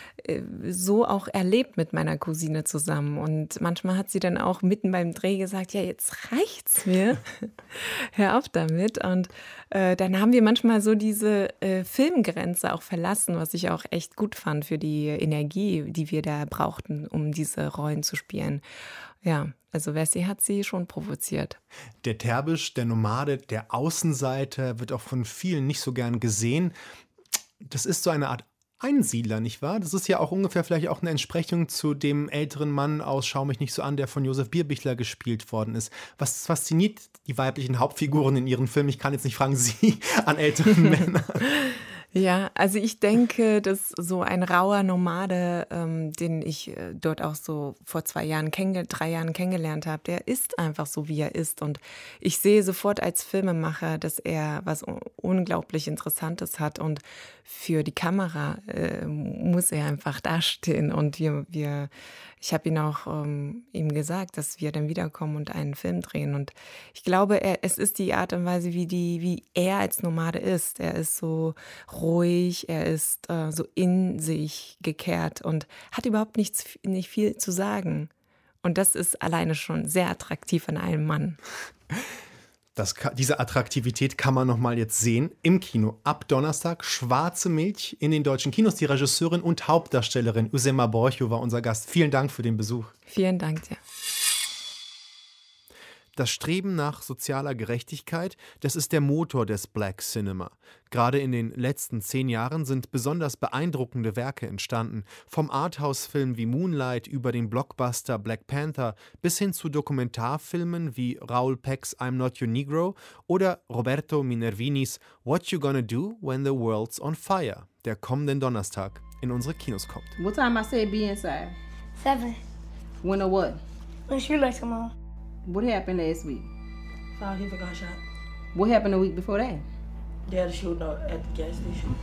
so auch erlebt mit meiner Cousine zusammen. Und manchmal hat sie dann auch mitten beim Dreh gesagt, ja, jetzt reicht's mir, hör auf damit. Und dann haben wir manchmal so diese Filmgrenze auch verlassen, was ich auch echt gut fand für die Energie, die wir da brauchten, um diese Rollen zu spielen. Ja, also Wessi hat sie schon provoziert. Der Terbisch, der Nomade, der Außenseiter, wird auch von vielen nicht so gern gesehen. Das ist so eine Art Einsiedler, nicht wahr? Das ist ja auch ungefähr vielleicht auch eine Entsprechung zu dem älteren Mann aus Schau mich nicht so an, der von Josef Bierbichler gespielt worden ist. Was fasziniert die weiblichen Hauptfiguren in ihren Filmen? Ich kann jetzt nicht fragen, Sie an älteren Männern. Ja, also ich denke, dass so ein rauer Nomade, den ich dort auch so vor 3 Jahren kennengelernt habe, der ist einfach so, wie er ist. Und ich sehe sofort als Filmemacher, dass er was unglaublich Interessantes hat. Und für die Kamera muss er einfach dastehen. Und ich habe ihn auch ihm gesagt, dass wir dann wiederkommen und einen Film drehen. Und ich glaube, es ist die Art und Weise, wie er als Nomade ist. Er ist so ruhig, er ist so in sich gekehrt und hat überhaupt nicht viel zu sagen. Und das ist alleine schon sehr attraktiv an einem Mann. Diese Attraktivität kann man nochmal jetzt sehen im Kino. Ab Donnerstag Schwarze Milch in den deutschen Kinos. Die Regisseurin und Hauptdarstellerin Usema Borcho war unser Gast. Vielen Dank für den Besuch. Vielen Dank dir. Das Streben nach sozialer Gerechtigkeit, das ist der Motor des Black Cinema. Gerade in den letzten 10 Jahren sind besonders beeindruckende Werke entstanden. Vom Arthouse-Film wie Moonlight über den Blockbuster Black Panther bis hin zu Dokumentarfilmen wie Raoul Peck's I'm Not Your Negro oder Roberto Minervinis What You Gonna Do When the World's on Fire, der kommenden Donnerstag in unsere Kinos kommt. What time I said be inside? 7. When or what? When she likes them all. What happened last week? 5 people got shot. What happened the week before that? They had a shooting at the gas station.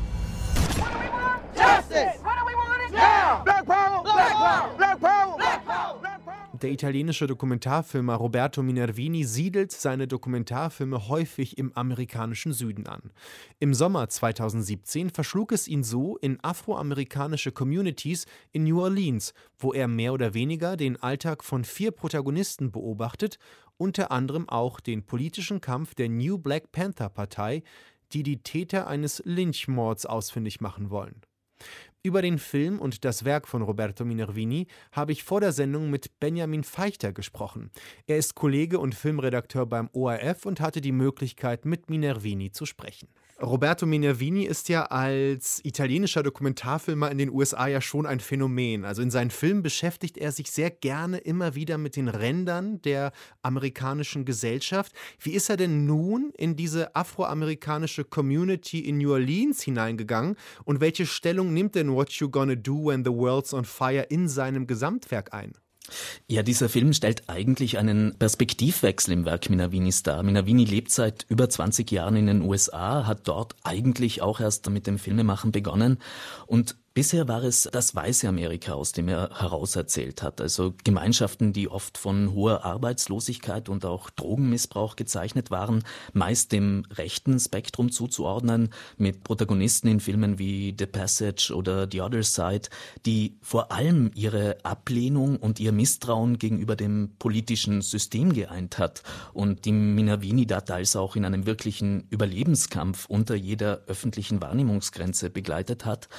Justice! What do we want now? Black power! Black power! Black power! Black power! Der italienische Dokumentarfilmer Roberto Minervini siedelt seine Dokumentarfilme häufig im amerikanischen Süden an. Im Sommer 2017 verschlug es ihn so in afroamerikanische Communities in New Orleans, wo er mehr oder weniger den Alltag von 4 Protagonisten beobachtet, unter anderem auch den politischen Kampf der New Black Panther Partei, die die Täter eines Lynchmords ausfindig machen wollen. Über den Film und das Werk von Roberto Minervini habe ich vor der Sendung mit Benjamin Feichter gesprochen. Er ist Kollege und Filmredakteur beim ORF und hatte die Möglichkeit, mit Minervini zu sprechen. Roberto Minervini ist ja als italienischer Dokumentarfilmer in den USA ja schon ein Phänomen. Also in seinen Filmen beschäftigt er sich sehr gerne immer wieder mit den Rändern der amerikanischen Gesellschaft. Wie ist er denn nun in diese afroamerikanische Community in New Orleans hineingegangen und welche Stellung nimmt denn What You Gonna Do When the World's on Fire in seinem Gesamtwerk ein? Ja, dieser Film stellt eigentlich einen Perspektivwechsel im Werk Minervinis dar. Minervini lebt seit über 20 Jahren in den USA, hat dort eigentlich auch erst mit dem Filmemachen begonnen und bisher war es das weiße Amerika, aus dem er herauserzählt hat. Also Gemeinschaften, die oft von hoher Arbeitslosigkeit und auch Drogenmissbrauch gezeichnet waren, meist dem rechten Spektrum zuzuordnen, mit Protagonisten in Filmen wie The Passage oder The Other Side, die vor allem ihre Ablehnung und ihr Misstrauen gegenüber dem politischen System geeint hat und die Minervini da teils auch in einem wirklichen Überlebenskampf unter jeder öffentlichen Wahrnehmungsgrenze begleitet hat.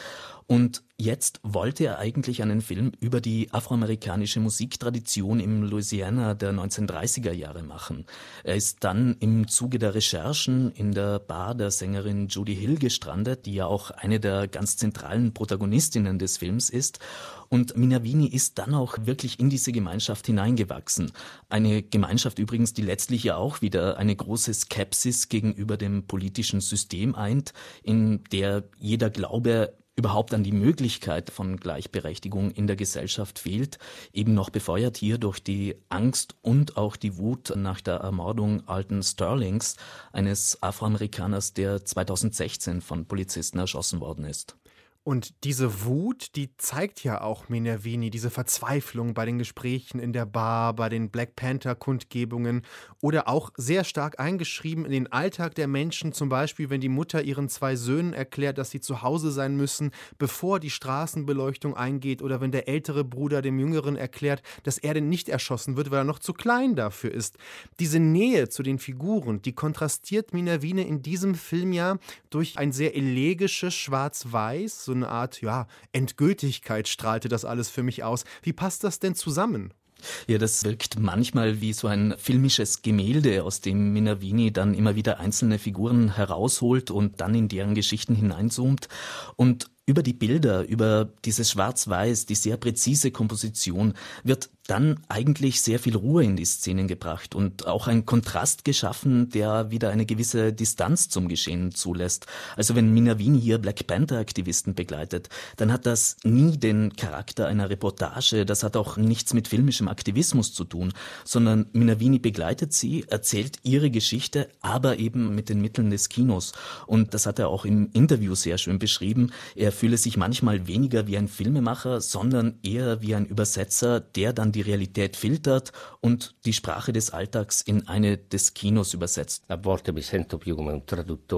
Und jetzt wollte er eigentlich einen Film über die afroamerikanische Musiktradition im Louisiana der 1930er Jahre machen. Er ist dann im Zuge der Recherchen in der Bar der Sängerin Jody Hill gestrandet, die ja auch eine der ganz zentralen Protagonistinnen des Films ist. Und Minervini ist dann auch wirklich in diese Gemeinschaft hineingewachsen. Eine Gemeinschaft übrigens, die letztlich ja auch wieder eine große Skepsis gegenüber dem politischen System eint, in der jeder Glaube überhaupt an die Möglichkeit von Gleichberechtigung in der Gesellschaft fehlt, eben noch befeuert hier durch die Angst und auch die Wut nach der Ermordung Alton Sterlings, eines Afroamerikaners, der 2016 von Polizisten erschossen worden ist. Und diese Wut, die zeigt ja auch Minervini, diese Verzweiflung bei den Gesprächen in der Bar, bei den Black Panther-Kundgebungen oder auch sehr stark eingeschrieben in den Alltag der Menschen, zum Beispiel, wenn die Mutter ihren 2 Söhnen erklärt, dass sie zu Hause sein müssen, bevor die Straßenbeleuchtung eingeht, oder wenn der ältere Bruder dem Jüngeren erklärt, dass er denn nicht erschossen wird, weil er noch zu klein dafür ist. Diese Nähe zu den Figuren, die kontrastiert Minervini in diesem Film ja durch ein sehr elegisches Schwarz-Weiß, so eine Art, Endgültigkeit strahlte das alles für mich aus. Wie passt das denn zusammen? Ja, das wirkt manchmal wie so ein filmisches Gemälde, aus dem Minervini dann immer wieder einzelne Figuren herausholt und dann in deren Geschichten hineinzoomt. Und über die Bilder, über dieses Schwarz-Weiß, die sehr präzise Komposition, wird dann eigentlich sehr viel Ruhe in die Szenen gebracht und auch ein Kontrast geschaffen, der wieder eine gewisse Distanz zum Geschehen zulässt. Also wenn Minervini hier Black Panther-Aktivisten begleitet, dann hat das nie den Charakter einer Reportage, das hat auch nichts mit filmischem Aktivismus zu tun, sondern Minervini begleitet sie, erzählt ihre Geschichte, aber eben mit den Mitteln des Kinos. Und das hat er auch im Interview sehr schön beschrieben. Er fühle sich manchmal weniger wie ein Filmemacher, sondern eher wie ein Übersetzer, der dann die Realität filtert und die Sprache des Alltags in eine des Kinos übersetzt. A volte mi sento più come un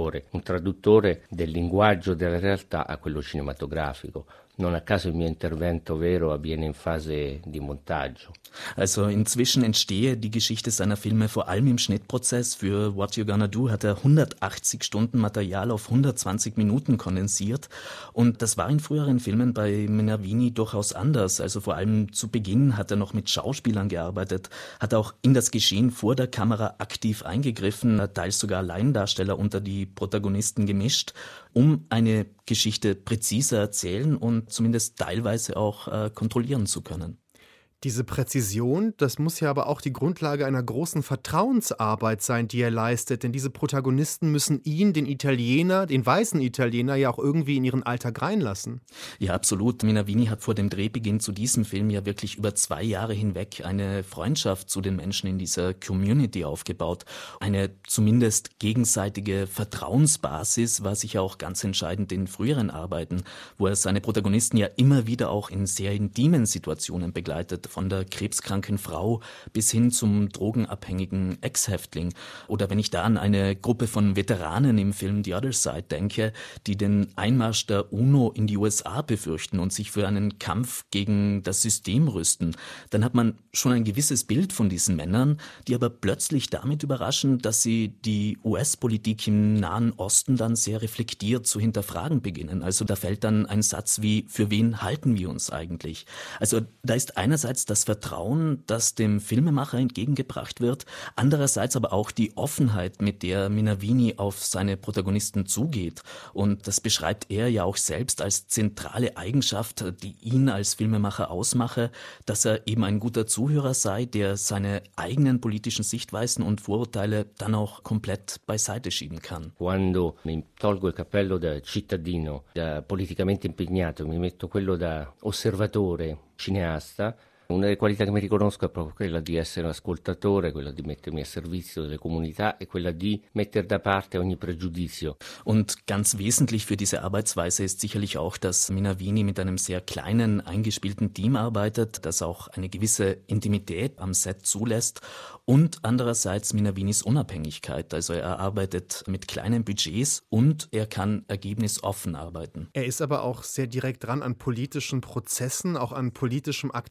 traduttore del linguaggio della realtà a quello cinematografico. Non a caso il mio intervento vero avviene in fase di montaggio. Also inzwischen entstehe die Geschichte seiner Filme vor allem im Schnittprozess. Für What You Gonna Do hat er 180 Stunden Material auf 120 Minuten kondensiert. Und das war in früheren Filmen bei Minervini durchaus anders. Also vor allem zu Beginn hat er noch mit Schauspielern gearbeitet, hat auch in das Geschehen vor der Kamera aktiv eingegriffen, hat teils sogar Laiendarsteller unter die Protagonisten gemischt, um eine Geschichte präziser erzählen und zumindest teilweise auch kontrollieren zu können. Diese Präzision, das muss ja aber auch die Grundlage einer großen Vertrauensarbeit sein, die er leistet. Denn diese Protagonisten müssen ihn, den Italiener, den weißen Italiener, ja auch irgendwie in ihren Alltag reinlassen. Ja, absolut. Minervini hat vor dem Drehbeginn zu diesem Film ja wirklich über 2 Jahre hinweg eine Freundschaft zu den Menschen in dieser Community aufgebaut. Eine zumindest gegenseitige Vertrauensbasis war sicher auch ganz entscheidend in früheren Arbeiten, wo er seine Protagonisten ja immer wieder auch in sehr intimen Situationen begleitet. Von der krebskranken Frau bis hin zum drogenabhängigen Ex-Häftling. Oder wenn ich da an eine Gruppe von Veteranen im Film The Other Side denke, die den Einmarsch der UNO in die USA befürchten und sich für einen Kampf gegen das System rüsten, dann hat man schon ein gewisses Bild von diesen Männern, die aber plötzlich damit überraschen, dass sie die US-Politik im Nahen Osten dann sehr reflektiert zu hinterfragen beginnen. Also da fällt dann ein Satz wie, für wen halten wir uns eigentlich? Also da ist einerseits das Vertrauen, das dem Filmemacher entgegengebracht wird, andererseits aber auch die Offenheit, mit der Minervini auf seine Protagonisten zugeht. Und das beschreibt er ja auch selbst als zentrale Eigenschaft, die ihn als Filmemacher ausmache, dass er eben ein guter Zuhörer sei, der seine eigenen politischen Sichtweisen und Vorurteile dann auch komplett beiseite schieben kann. Quando mi tolgo il cappello da cittadino, da politicamente impegnato, mi metto quello da osservatore, cineasta. Una delle qualità che mi riconosco è proprio quella di essere un ascoltatore, quella di mettermi a servizio delle comunità e quella di mettere da parte ogni pregiudizio. Und ganz wesentlich für diese Arbeitsweise ist sicherlich auch, dass Minervini mit einem sehr kleinen, eingespielten Team arbeitet, das auch eine gewisse Intimität am Set zulässt und andererseits Minervinis Unabhängigkeit. Also er arbeitet mit kleinen Budgets und er kann ergebnisoffen arbeiten. Er ist aber auch sehr direkt dran an politischen Prozessen, auch an politischem Aktivismus.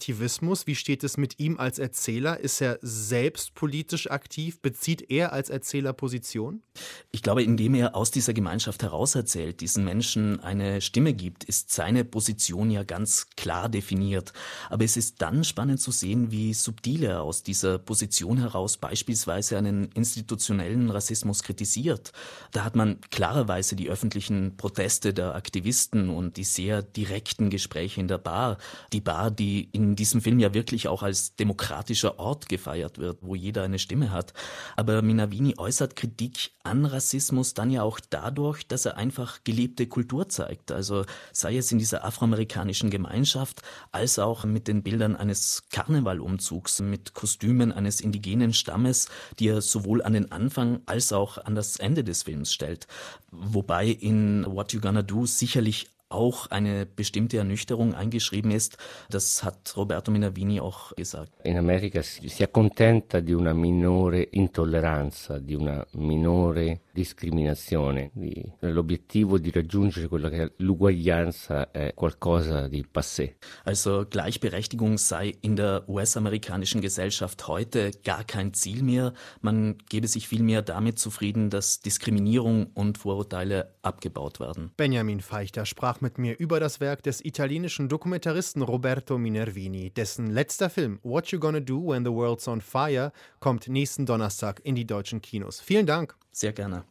Rassismus? Wie steht es mit ihm als Erzähler? Ist er selbst politisch aktiv? Bezieht er als Erzähler Position? Ich glaube, indem er aus dieser Gemeinschaft heraus erzählt, diesen Menschen eine Stimme gibt, ist seine Position ja ganz klar definiert. Aber es ist dann spannend zu sehen, wie subtil er aus dieser Position heraus beispielsweise einen institutionellen Rassismus kritisiert. Da hat man klarerweise die öffentlichen Proteste der Aktivisten und die sehr direkten Gespräche in der Bar. Die Bar, die in diesem Film ja wirklich auch als demokratischer Ort gefeiert wird, wo jeder eine Stimme hat. Aber Minervini äußert Kritik an Rassismus dann ja auch dadurch, dass er einfach gelebte Kultur zeigt. Also sei es in dieser afroamerikanischen Gemeinschaft, als auch mit den Bildern eines Karnevalumzugs, mit Kostümen eines indigenen Stammes, die er sowohl an den Anfang als auch an das Ende des Films stellt. Wobei in What You Gonna Do sicherlich auch eine bestimmte Ernüchterung eingeschrieben ist. Das hat Roberto Minervini auch gesagt. In Amerika si accontenta di una minore intolleranza, di una minore discriminazione. L'obiettivo di raggiungere quella che è l'uguaglianza è qualcosa di passé. Also Gleichberechtigung sei in der US-amerikanischen Gesellschaft heute gar kein Ziel mehr. Man gebe sich vielmehr damit zufrieden, dass Diskriminierung und Vorurteile abgebaut werden. Benjamin Feichter sprach mit mir über das Werk des italienischen Dokumentaristen Roberto Minervini, dessen letzter Film What You Gonna Do When the World's on Fire kommt nächsten Donnerstag in die deutschen Kinos. Vielen Dank. Sehr gerne.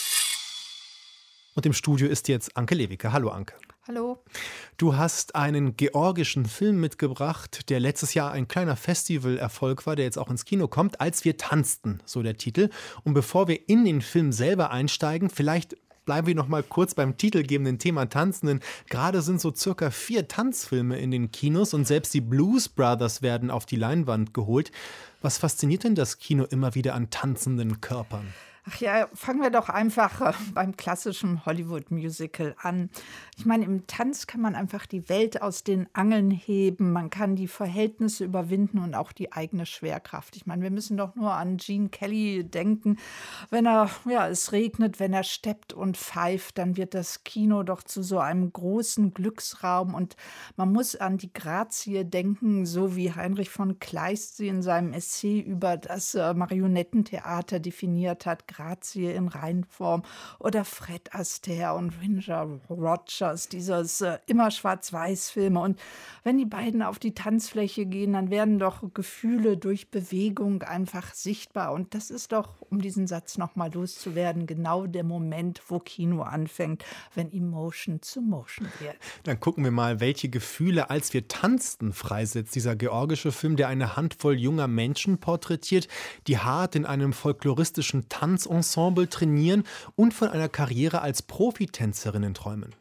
Und im Studio ist jetzt Anke Lewicke. Hallo Anke. Hallo. Du hast einen georgischen Film mitgebracht, der letztes Jahr ein kleiner Festivalerfolg war, der jetzt auch ins Kino kommt, Als wir tanzten, so der Titel. Und bevor wir in den Film selber einsteigen, vielleicht bleiben wir noch mal kurz beim titelgebenden Thema Tanzen, denn gerade sind so circa 4 Tanzfilme in den Kinos und selbst die Blues Brothers werden auf die Leinwand geholt. Was fasziniert denn das Kino immer wieder an tanzenden Körpern? Ach ja, fangen wir doch einfach beim klassischen Hollywood-Musical an. Ich meine, im Tanz kann man einfach die Welt aus den Angeln heben, man kann die Verhältnisse überwinden und auch die eigene Schwerkraft. Ich meine, wir müssen doch nur an Gene Kelly denken. Wenn es regnet, wenn er steppt und pfeift, dann wird das Kino doch zu so einem großen Glücksraum und man muss an die Grazie denken, so wie Heinrich von Kleist sie in seinem Essay über das Marionettentheater definiert hat. Grazie in Reinform oder Fred Astaire und Ginger Rogers, dieses immer Schwarz-Weiß-Filme. Und wenn die beiden auf die Tanzfläche gehen, dann werden doch Gefühle durch Bewegung einfach sichtbar. Und das ist doch, um diesen Satz nochmal loszuwerden, genau der Moment, wo Kino anfängt, wenn Emotion zu Motion wird. Dann gucken wir mal, welche Gefühle Als wir tanzten freisetzt. Dieser georgische Film, der eine Handvoll junger Menschen porträtiert, die hart in einem folkloristischen Tanzensemble trainieren und von einer Karriere als Profitänzerinnen träumen.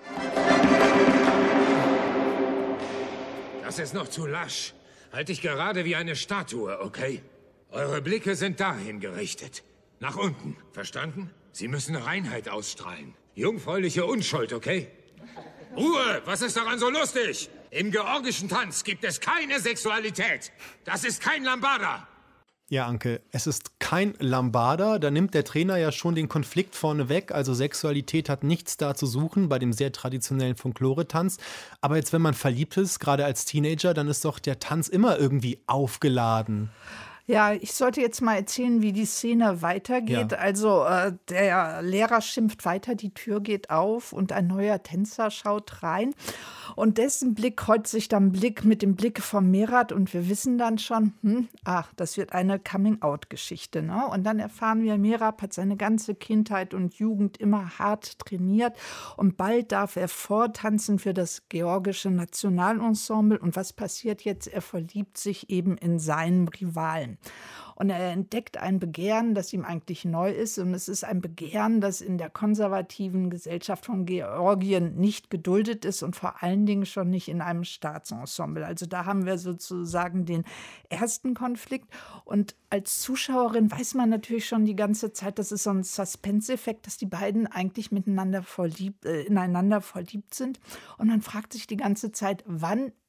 Das ist noch zu lasch. Halt dich gerade wie eine Statue, okay? Eure Blicke sind dahin gerichtet. Nach unten, verstanden? Sie müssen Reinheit ausstrahlen. Jungfräuliche Unschuld, okay? Ruhe! Was ist daran so lustig? Im georgischen Tanz gibt es keine Sexualität. Das ist kein Lambada. Ja, Anke, es ist kein Lambada, da nimmt der Trainer ja schon den Konflikt vorne weg, also Sexualität hat nichts da zu suchen bei dem sehr traditionellen Folklore-Tanz. Aber jetzt, wenn man verliebt ist, gerade als Teenager, dann ist doch der Tanz immer irgendwie aufgeladen. Ja, ich sollte jetzt mal erzählen, wie die Szene weitergeht. Ja. Also der Lehrer schimpft weiter, die Tür geht auf und ein neuer Tänzer schaut rein. Und dessen Blick kreuzt sich dann mit dem Blick von Merat und wir wissen dann schon, das wird eine Coming-out-Geschichte. Ne? Und dann erfahren wir, Merat hat seine ganze Kindheit und Jugend immer hart trainiert und bald darf er vortanzen für das georgische Nationalensemble. Und was passiert jetzt? Er verliebt sich eben in seinen Rivalen. Und er entdeckt ein Begehren, das ihm eigentlich neu ist. Und es ist ein Begehren, das in der konservativen Gesellschaft von Georgien nicht geduldet ist und vor allen Dingen schon nicht in einem Staatsensemble. Also da haben wir sozusagen den ersten Konflikt. Und als Zuschauerin weiß man natürlich schon die ganze Zeit, das ist so ein Suspense-Effekt, dass die beiden eigentlich ineinander verliebt sind. Und man fragt sich die ganze Zeit, wann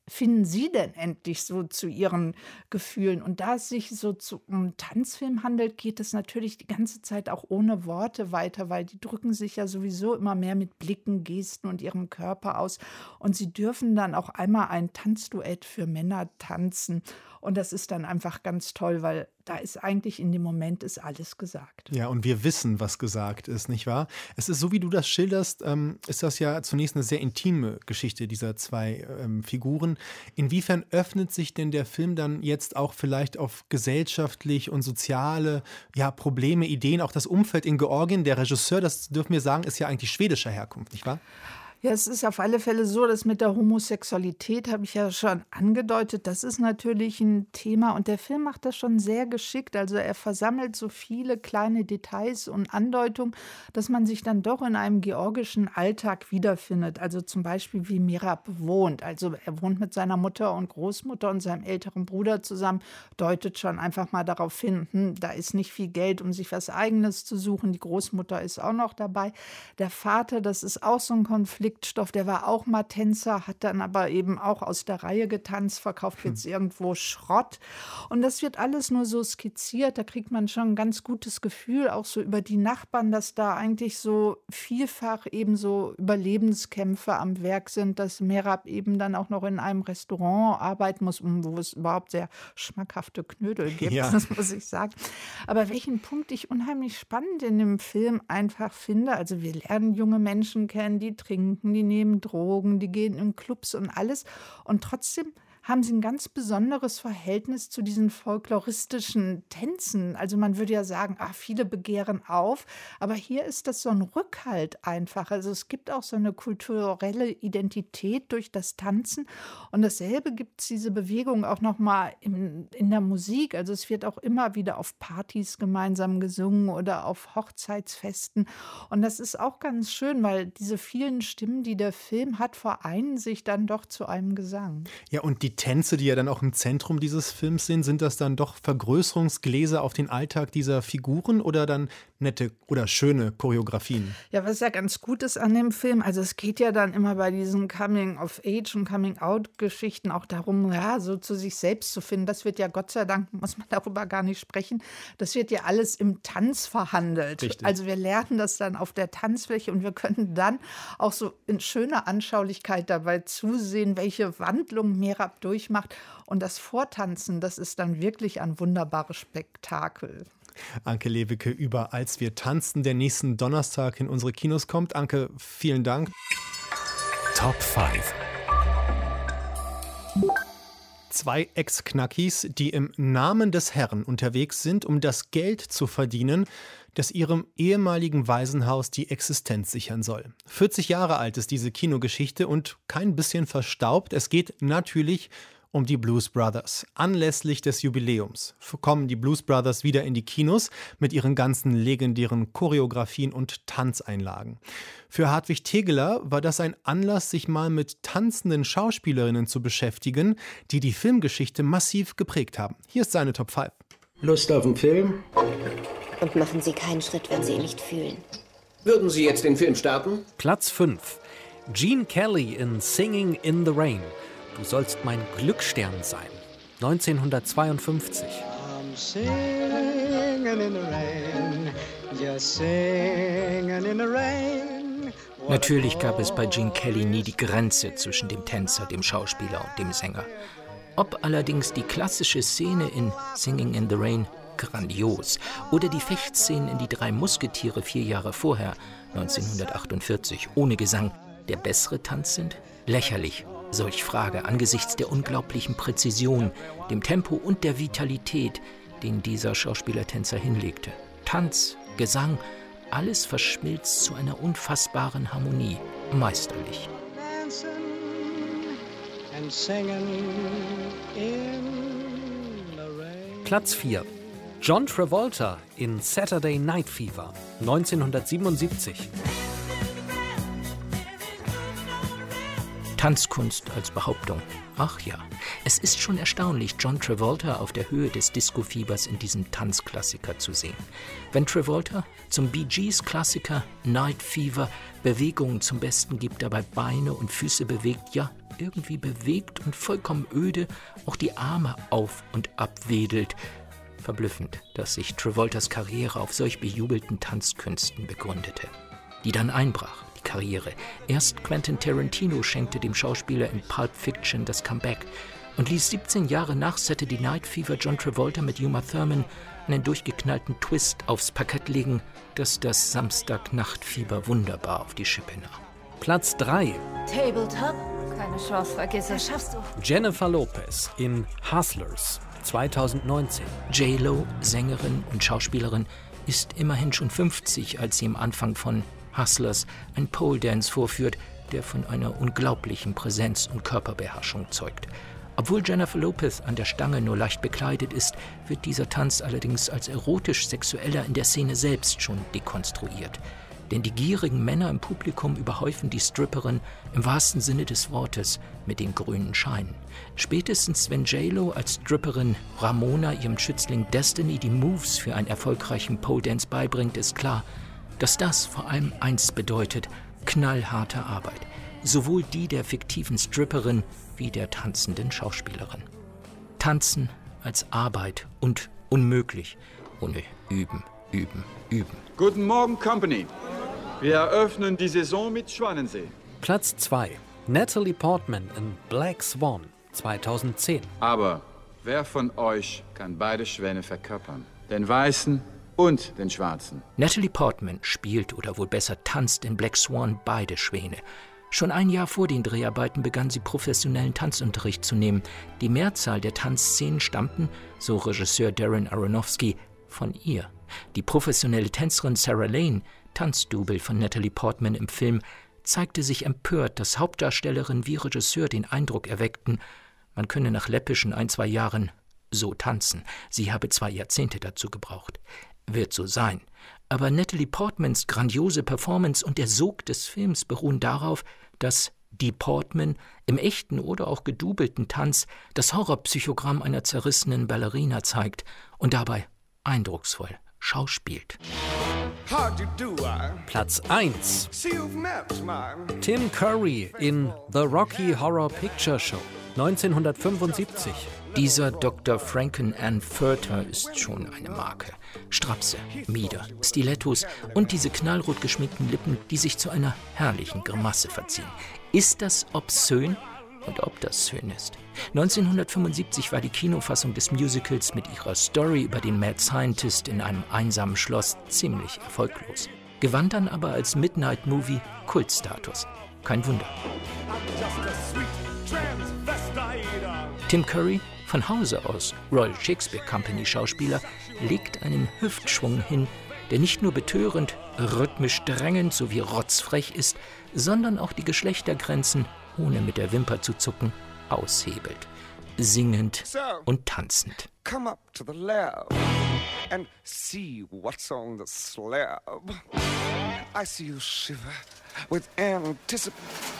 finden Sie denn endlich so zu Ihren Gefühlen? Und da es sich so um Tanzfilm handelt, geht es natürlich die ganze Zeit auch ohne Worte weiter, weil die drücken sich ja sowieso immer mehr mit Blicken, Gesten und ihrem Körper aus. Und sie dürfen dann auch einmal ein Tanzduett für Männer tanzen. Und das ist dann einfach ganz toll, weil da ist eigentlich in dem Moment ist alles gesagt. Ja, und wir wissen, was gesagt ist, nicht wahr? Es ist so, wie du das schilderst, ist das ja zunächst eine sehr intime Geschichte dieser zwei Figuren. Inwiefern öffnet sich denn der Film dann jetzt auch vielleicht auf gesellschaftlich und soziale Probleme, Ideen, auch das Umfeld in Georgien? Der Regisseur, das dürfen wir sagen, ist ja eigentlich schwedischer Herkunft, nicht wahr? Ja, es ist auf alle Fälle so, dass mit der Homosexualität, habe ich ja schon angedeutet, das ist natürlich ein Thema und der Film macht das schon sehr geschickt. Also er versammelt so viele kleine Details und Andeutungen, dass man sich dann doch in einem georgischen Alltag wiederfindet. Also zum Beispiel, wie Merab wohnt. Also er wohnt mit seiner Mutter und Großmutter und seinem älteren Bruder zusammen, deutet schon einfach mal darauf hin, da ist nicht viel Geld, um sich was Eigenes zu suchen. Die Großmutter ist auch noch dabei. Der Vater, das ist auch so ein Konfliktstoff, der war auch mal Tänzer, hat dann aber eben auch aus der Reihe getanzt, verkauft jetzt irgendwo Schrott. Und das wird alles nur so skizziert, da kriegt man schon ein ganz gutes Gefühl, auch so über die Nachbarn, dass da eigentlich so vielfach eben so Überlebenskämpfe am Werk sind, dass Merab eben dann auch noch in einem Restaurant arbeiten muss, wo es überhaupt sehr schmackhafte Knödel gibt, das muss ich sagen. Aber welchen Punkt ich unheimlich spannend in dem Film einfach finde, also wir lernen junge Menschen kennen, die trinken, die nehmen Drogen, die gehen in Clubs und alles. Und trotzdem haben sie ein ganz besonderes Verhältnis zu diesen folkloristischen Tänzen. Also man würde ja sagen, viele begehren auf, aber hier ist das so ein Rückhalt einfach. Also es gibt auch so eine kulturelle Identität durch das Tanzen und dasselbe gibt es diese Bewegung auch nochmal in der Musik. Also es wird auch immer wieder auf Partys gemeinsam gesungen oder auf Hochzeitsfesten und das ist auch ganz schön, weil diese vielen Stimmen, die der Film hat, vereinen sich dann doch zu einem Gesang. Ja, und die Tänze, die ja dann auch im Zentrum dieses Films sind das dann doch Vergrößerungsgläser auf den Alltag dieser Figuren oder dann nette oder schöne Choreografien? Ja, was ja ganz gut ist an dem Film, also es geht ja dann immer bei diesen Coming-of-Age und Coming-out-Geschichten auch darum, so zu sich selbst zu finden. Das wird ja, Gott sei Dank, muss man darüber gar nicht sprechen, das wird ja alles im Tanz verhandelt. Richtig. Also wir lernen das dann auf der Tanzfläche und wir können dann auch so in schöner Anschaulichkeit dabei zusehen, welche Wandlung Merab durchmacht. Und das Vortanzen, das ist dann wirklich ein wunderbares Spektakel. Anke Lewicke über Als wir tanzen, der nächsten Donnerstag in unsere Kinos kommt. Anke, vielen Dank. Top 5. 2 Ex-Knackis, die im Namen des Herrn unterwegs sind, um das Geld zu verdienen, das ihrem ehemaligen Waisenhaus die Existenz sichern soll. 40 Jahre alt ist diese Kinogeschichte und kein bisschen verstaubt. Es geht natürlich um die Blues Brothers. Anlässlich des Jubiläums kommen die Blues Brothers wieder in die Kinos mit ihren ganzen legendären Choreografien und Tanzeinlagen. Für Hartwig Tegeler war das ein Anlass, sich mal mit tanzenden Schauspielerinnen zu beschäftigen, die die Filmgeschichte massiv geprägt haben. Hier ist seine Top 5. Lust auf einen Film? Und machen Sie keinen Schritt, wenn Sie ihn nicht fühlen. Würden Sie jetzt den Film starten? Platz 5. Gene Kelly in Singing in the Rain. Du sollst mein Glücksstern sein. 1952. I'm singing in the rain, just singing in the rain. Natürlich gab es bei Gene Kelly nie die Grenze zwischen dem Tänzer, dem Schauspieler und dem Sänger. Ob allerdings die klassische Szene in Singing in the Rain grandios oder die Fechtszenen in Die 3 Musketiere 4 Jahre vorher, 1948, ohne Gesang, der bessere Tanz sind? Lächerlich. Solch Frage angesichts der unglaublichen Präzision, dem Tempo und der Vitalität, den dieser Schauspielertänzer hinlegte. Tanz, Gesang, alles verschmilzt zu einer unfassbaren Harmonie. Meisterlich. Platz 4. John Travolta in Saturday Night Fever, 1977. Tanzkunst als Behauptung. Ach ja, es ist schon erstaunlich, John Travolta auf der Höhe des Disco-Fiebers in diesem Tanzklassiker zu sehen. Wenn Travolta zum Bee Gees-Klassiker Night Fever Bewegungen zum Besten gibt, dabei Beine und Füße bewegt, ja, irgendwie bewegt und vollkommen öde auch die Arme auf und ab wedelt. Verblüffend, dass sich Travoltas Karriere auf solch bejubelten Tanzkünsten begründete, die dann einbrach. Karriere. Erst Quentin Tarantino schenkte dem Schauspieler in Pulp Fiction das Comeback und ließ 17 Jahre nach Saturday Night Fever John Travolta mit Uma Thurman einen durchgeknallten Twist aufs Parkett legen, das das Samstagnachtfieber wunderbar auf die Schippe nahm. Platz 3. Tabletop? Keine Chance, vergiss es. Schaffst du. Jennifer Lopez in Hustlers 2019. J-Lo, Sängerin und Schauspielerin, ist immerhin schon 50, als sie am Anfang von Hustlers ein Pole Dance vorführt, der von einer unglaublichen Präsenz und Körperbeherrschung zeugt. Obwohl Jennifer Lopez an der Stange nur leicht bekleidet ist, wird dieser Tanz allerdings als erotisch-sexueller in der Szene selbst schon dekonstruiert. Denn die gierigen Männer im Publikum überhäufen die Stripperin im wahrsten Sinne des Wortes mit den grünen Scheinen. Spätestens wenn J-Lo als Stripperin Ramona ihrem Schützling Destiny die Moves für einen erfolgreichen Pole Dance beibringt, ist klar, dass das vor allem eins bedeutet: knallharte Arbeit. Sowohl die der fiktiven Stripperin wie der tanzenden Schauspielerin. Tanzen als Arbeit und unmöglich ohne Üben, Üben, Üben. Guten Morgen, Company. Wir eröffnen die Saison mit Schwanensee. Platz 2. Natalie Portman in Black Swan 2010. Aber wer von euch kann beide Schwäne verkörpern? Den Weißen und den Schwarzen. Natalie Portman spielt oder wohl besser tanzt in Black Swan beide Schwäne. Schon ein Jahr vor den Dreharbeiten begann sie professionellen Tanzunterricht zu nehmen. Die Mehrzahl der Tanzszenen stammten, so Regisseur Darren Aronofsky, von ihr. Die professionelle Tänzerin Sarah Lane, Tanzdouble von Natalie Portman im Film, zeigte sich empört, dass Hauptdarstellerin wie Regisseur den Eindruck erweckten, man könne nach läppischen 1-2 Jahren so tanzen. Sie habe 2 Jahrzehnte dazu gebraucht. Wird so sein. Aber Natalie Portmans grandiose Performance und der Sog des Films beruhen darauf, dass die Portman im echten oder auch gedoubelten Tanz das Horrorpsychogramm einer zerrissenen Ballerina zeigt und dabei eindrucksvoll schauspielt. Platz 1. Tim Curry in The Rocky Horror Picture Show 1975. Dieser Dr. Frankenanfurter ist schon eine Marke. Strapse, Mieder, Stilettos und diese knallrot geschminkten Lippen, die sich zu einer herrlichen Grimasse verziehen. Ist das obszön? Und ob das schön ist. 1975 war die Kinofassung des Musicals mit ihrer Story über den Mad Scientist in einem einsamen Schloss ziemlich erfolglos. Gewann dann aber als Midnight-Movie Kultstatus. Kein Wunder. Tim Curry, von Hause aus Royal Shakespeare Company Schauspieler, legt einen Hüftschwung hin, der nicht nur betörend, rhythmisch drängend sowie rotzfrech ist, sondern auch die Geschlechtergrenzen, ohne mit der Wimper zu zucken, aushebelt. Singend und tanzend. Come up to the lab and see what's on the slab. I see you shiver with anticipation.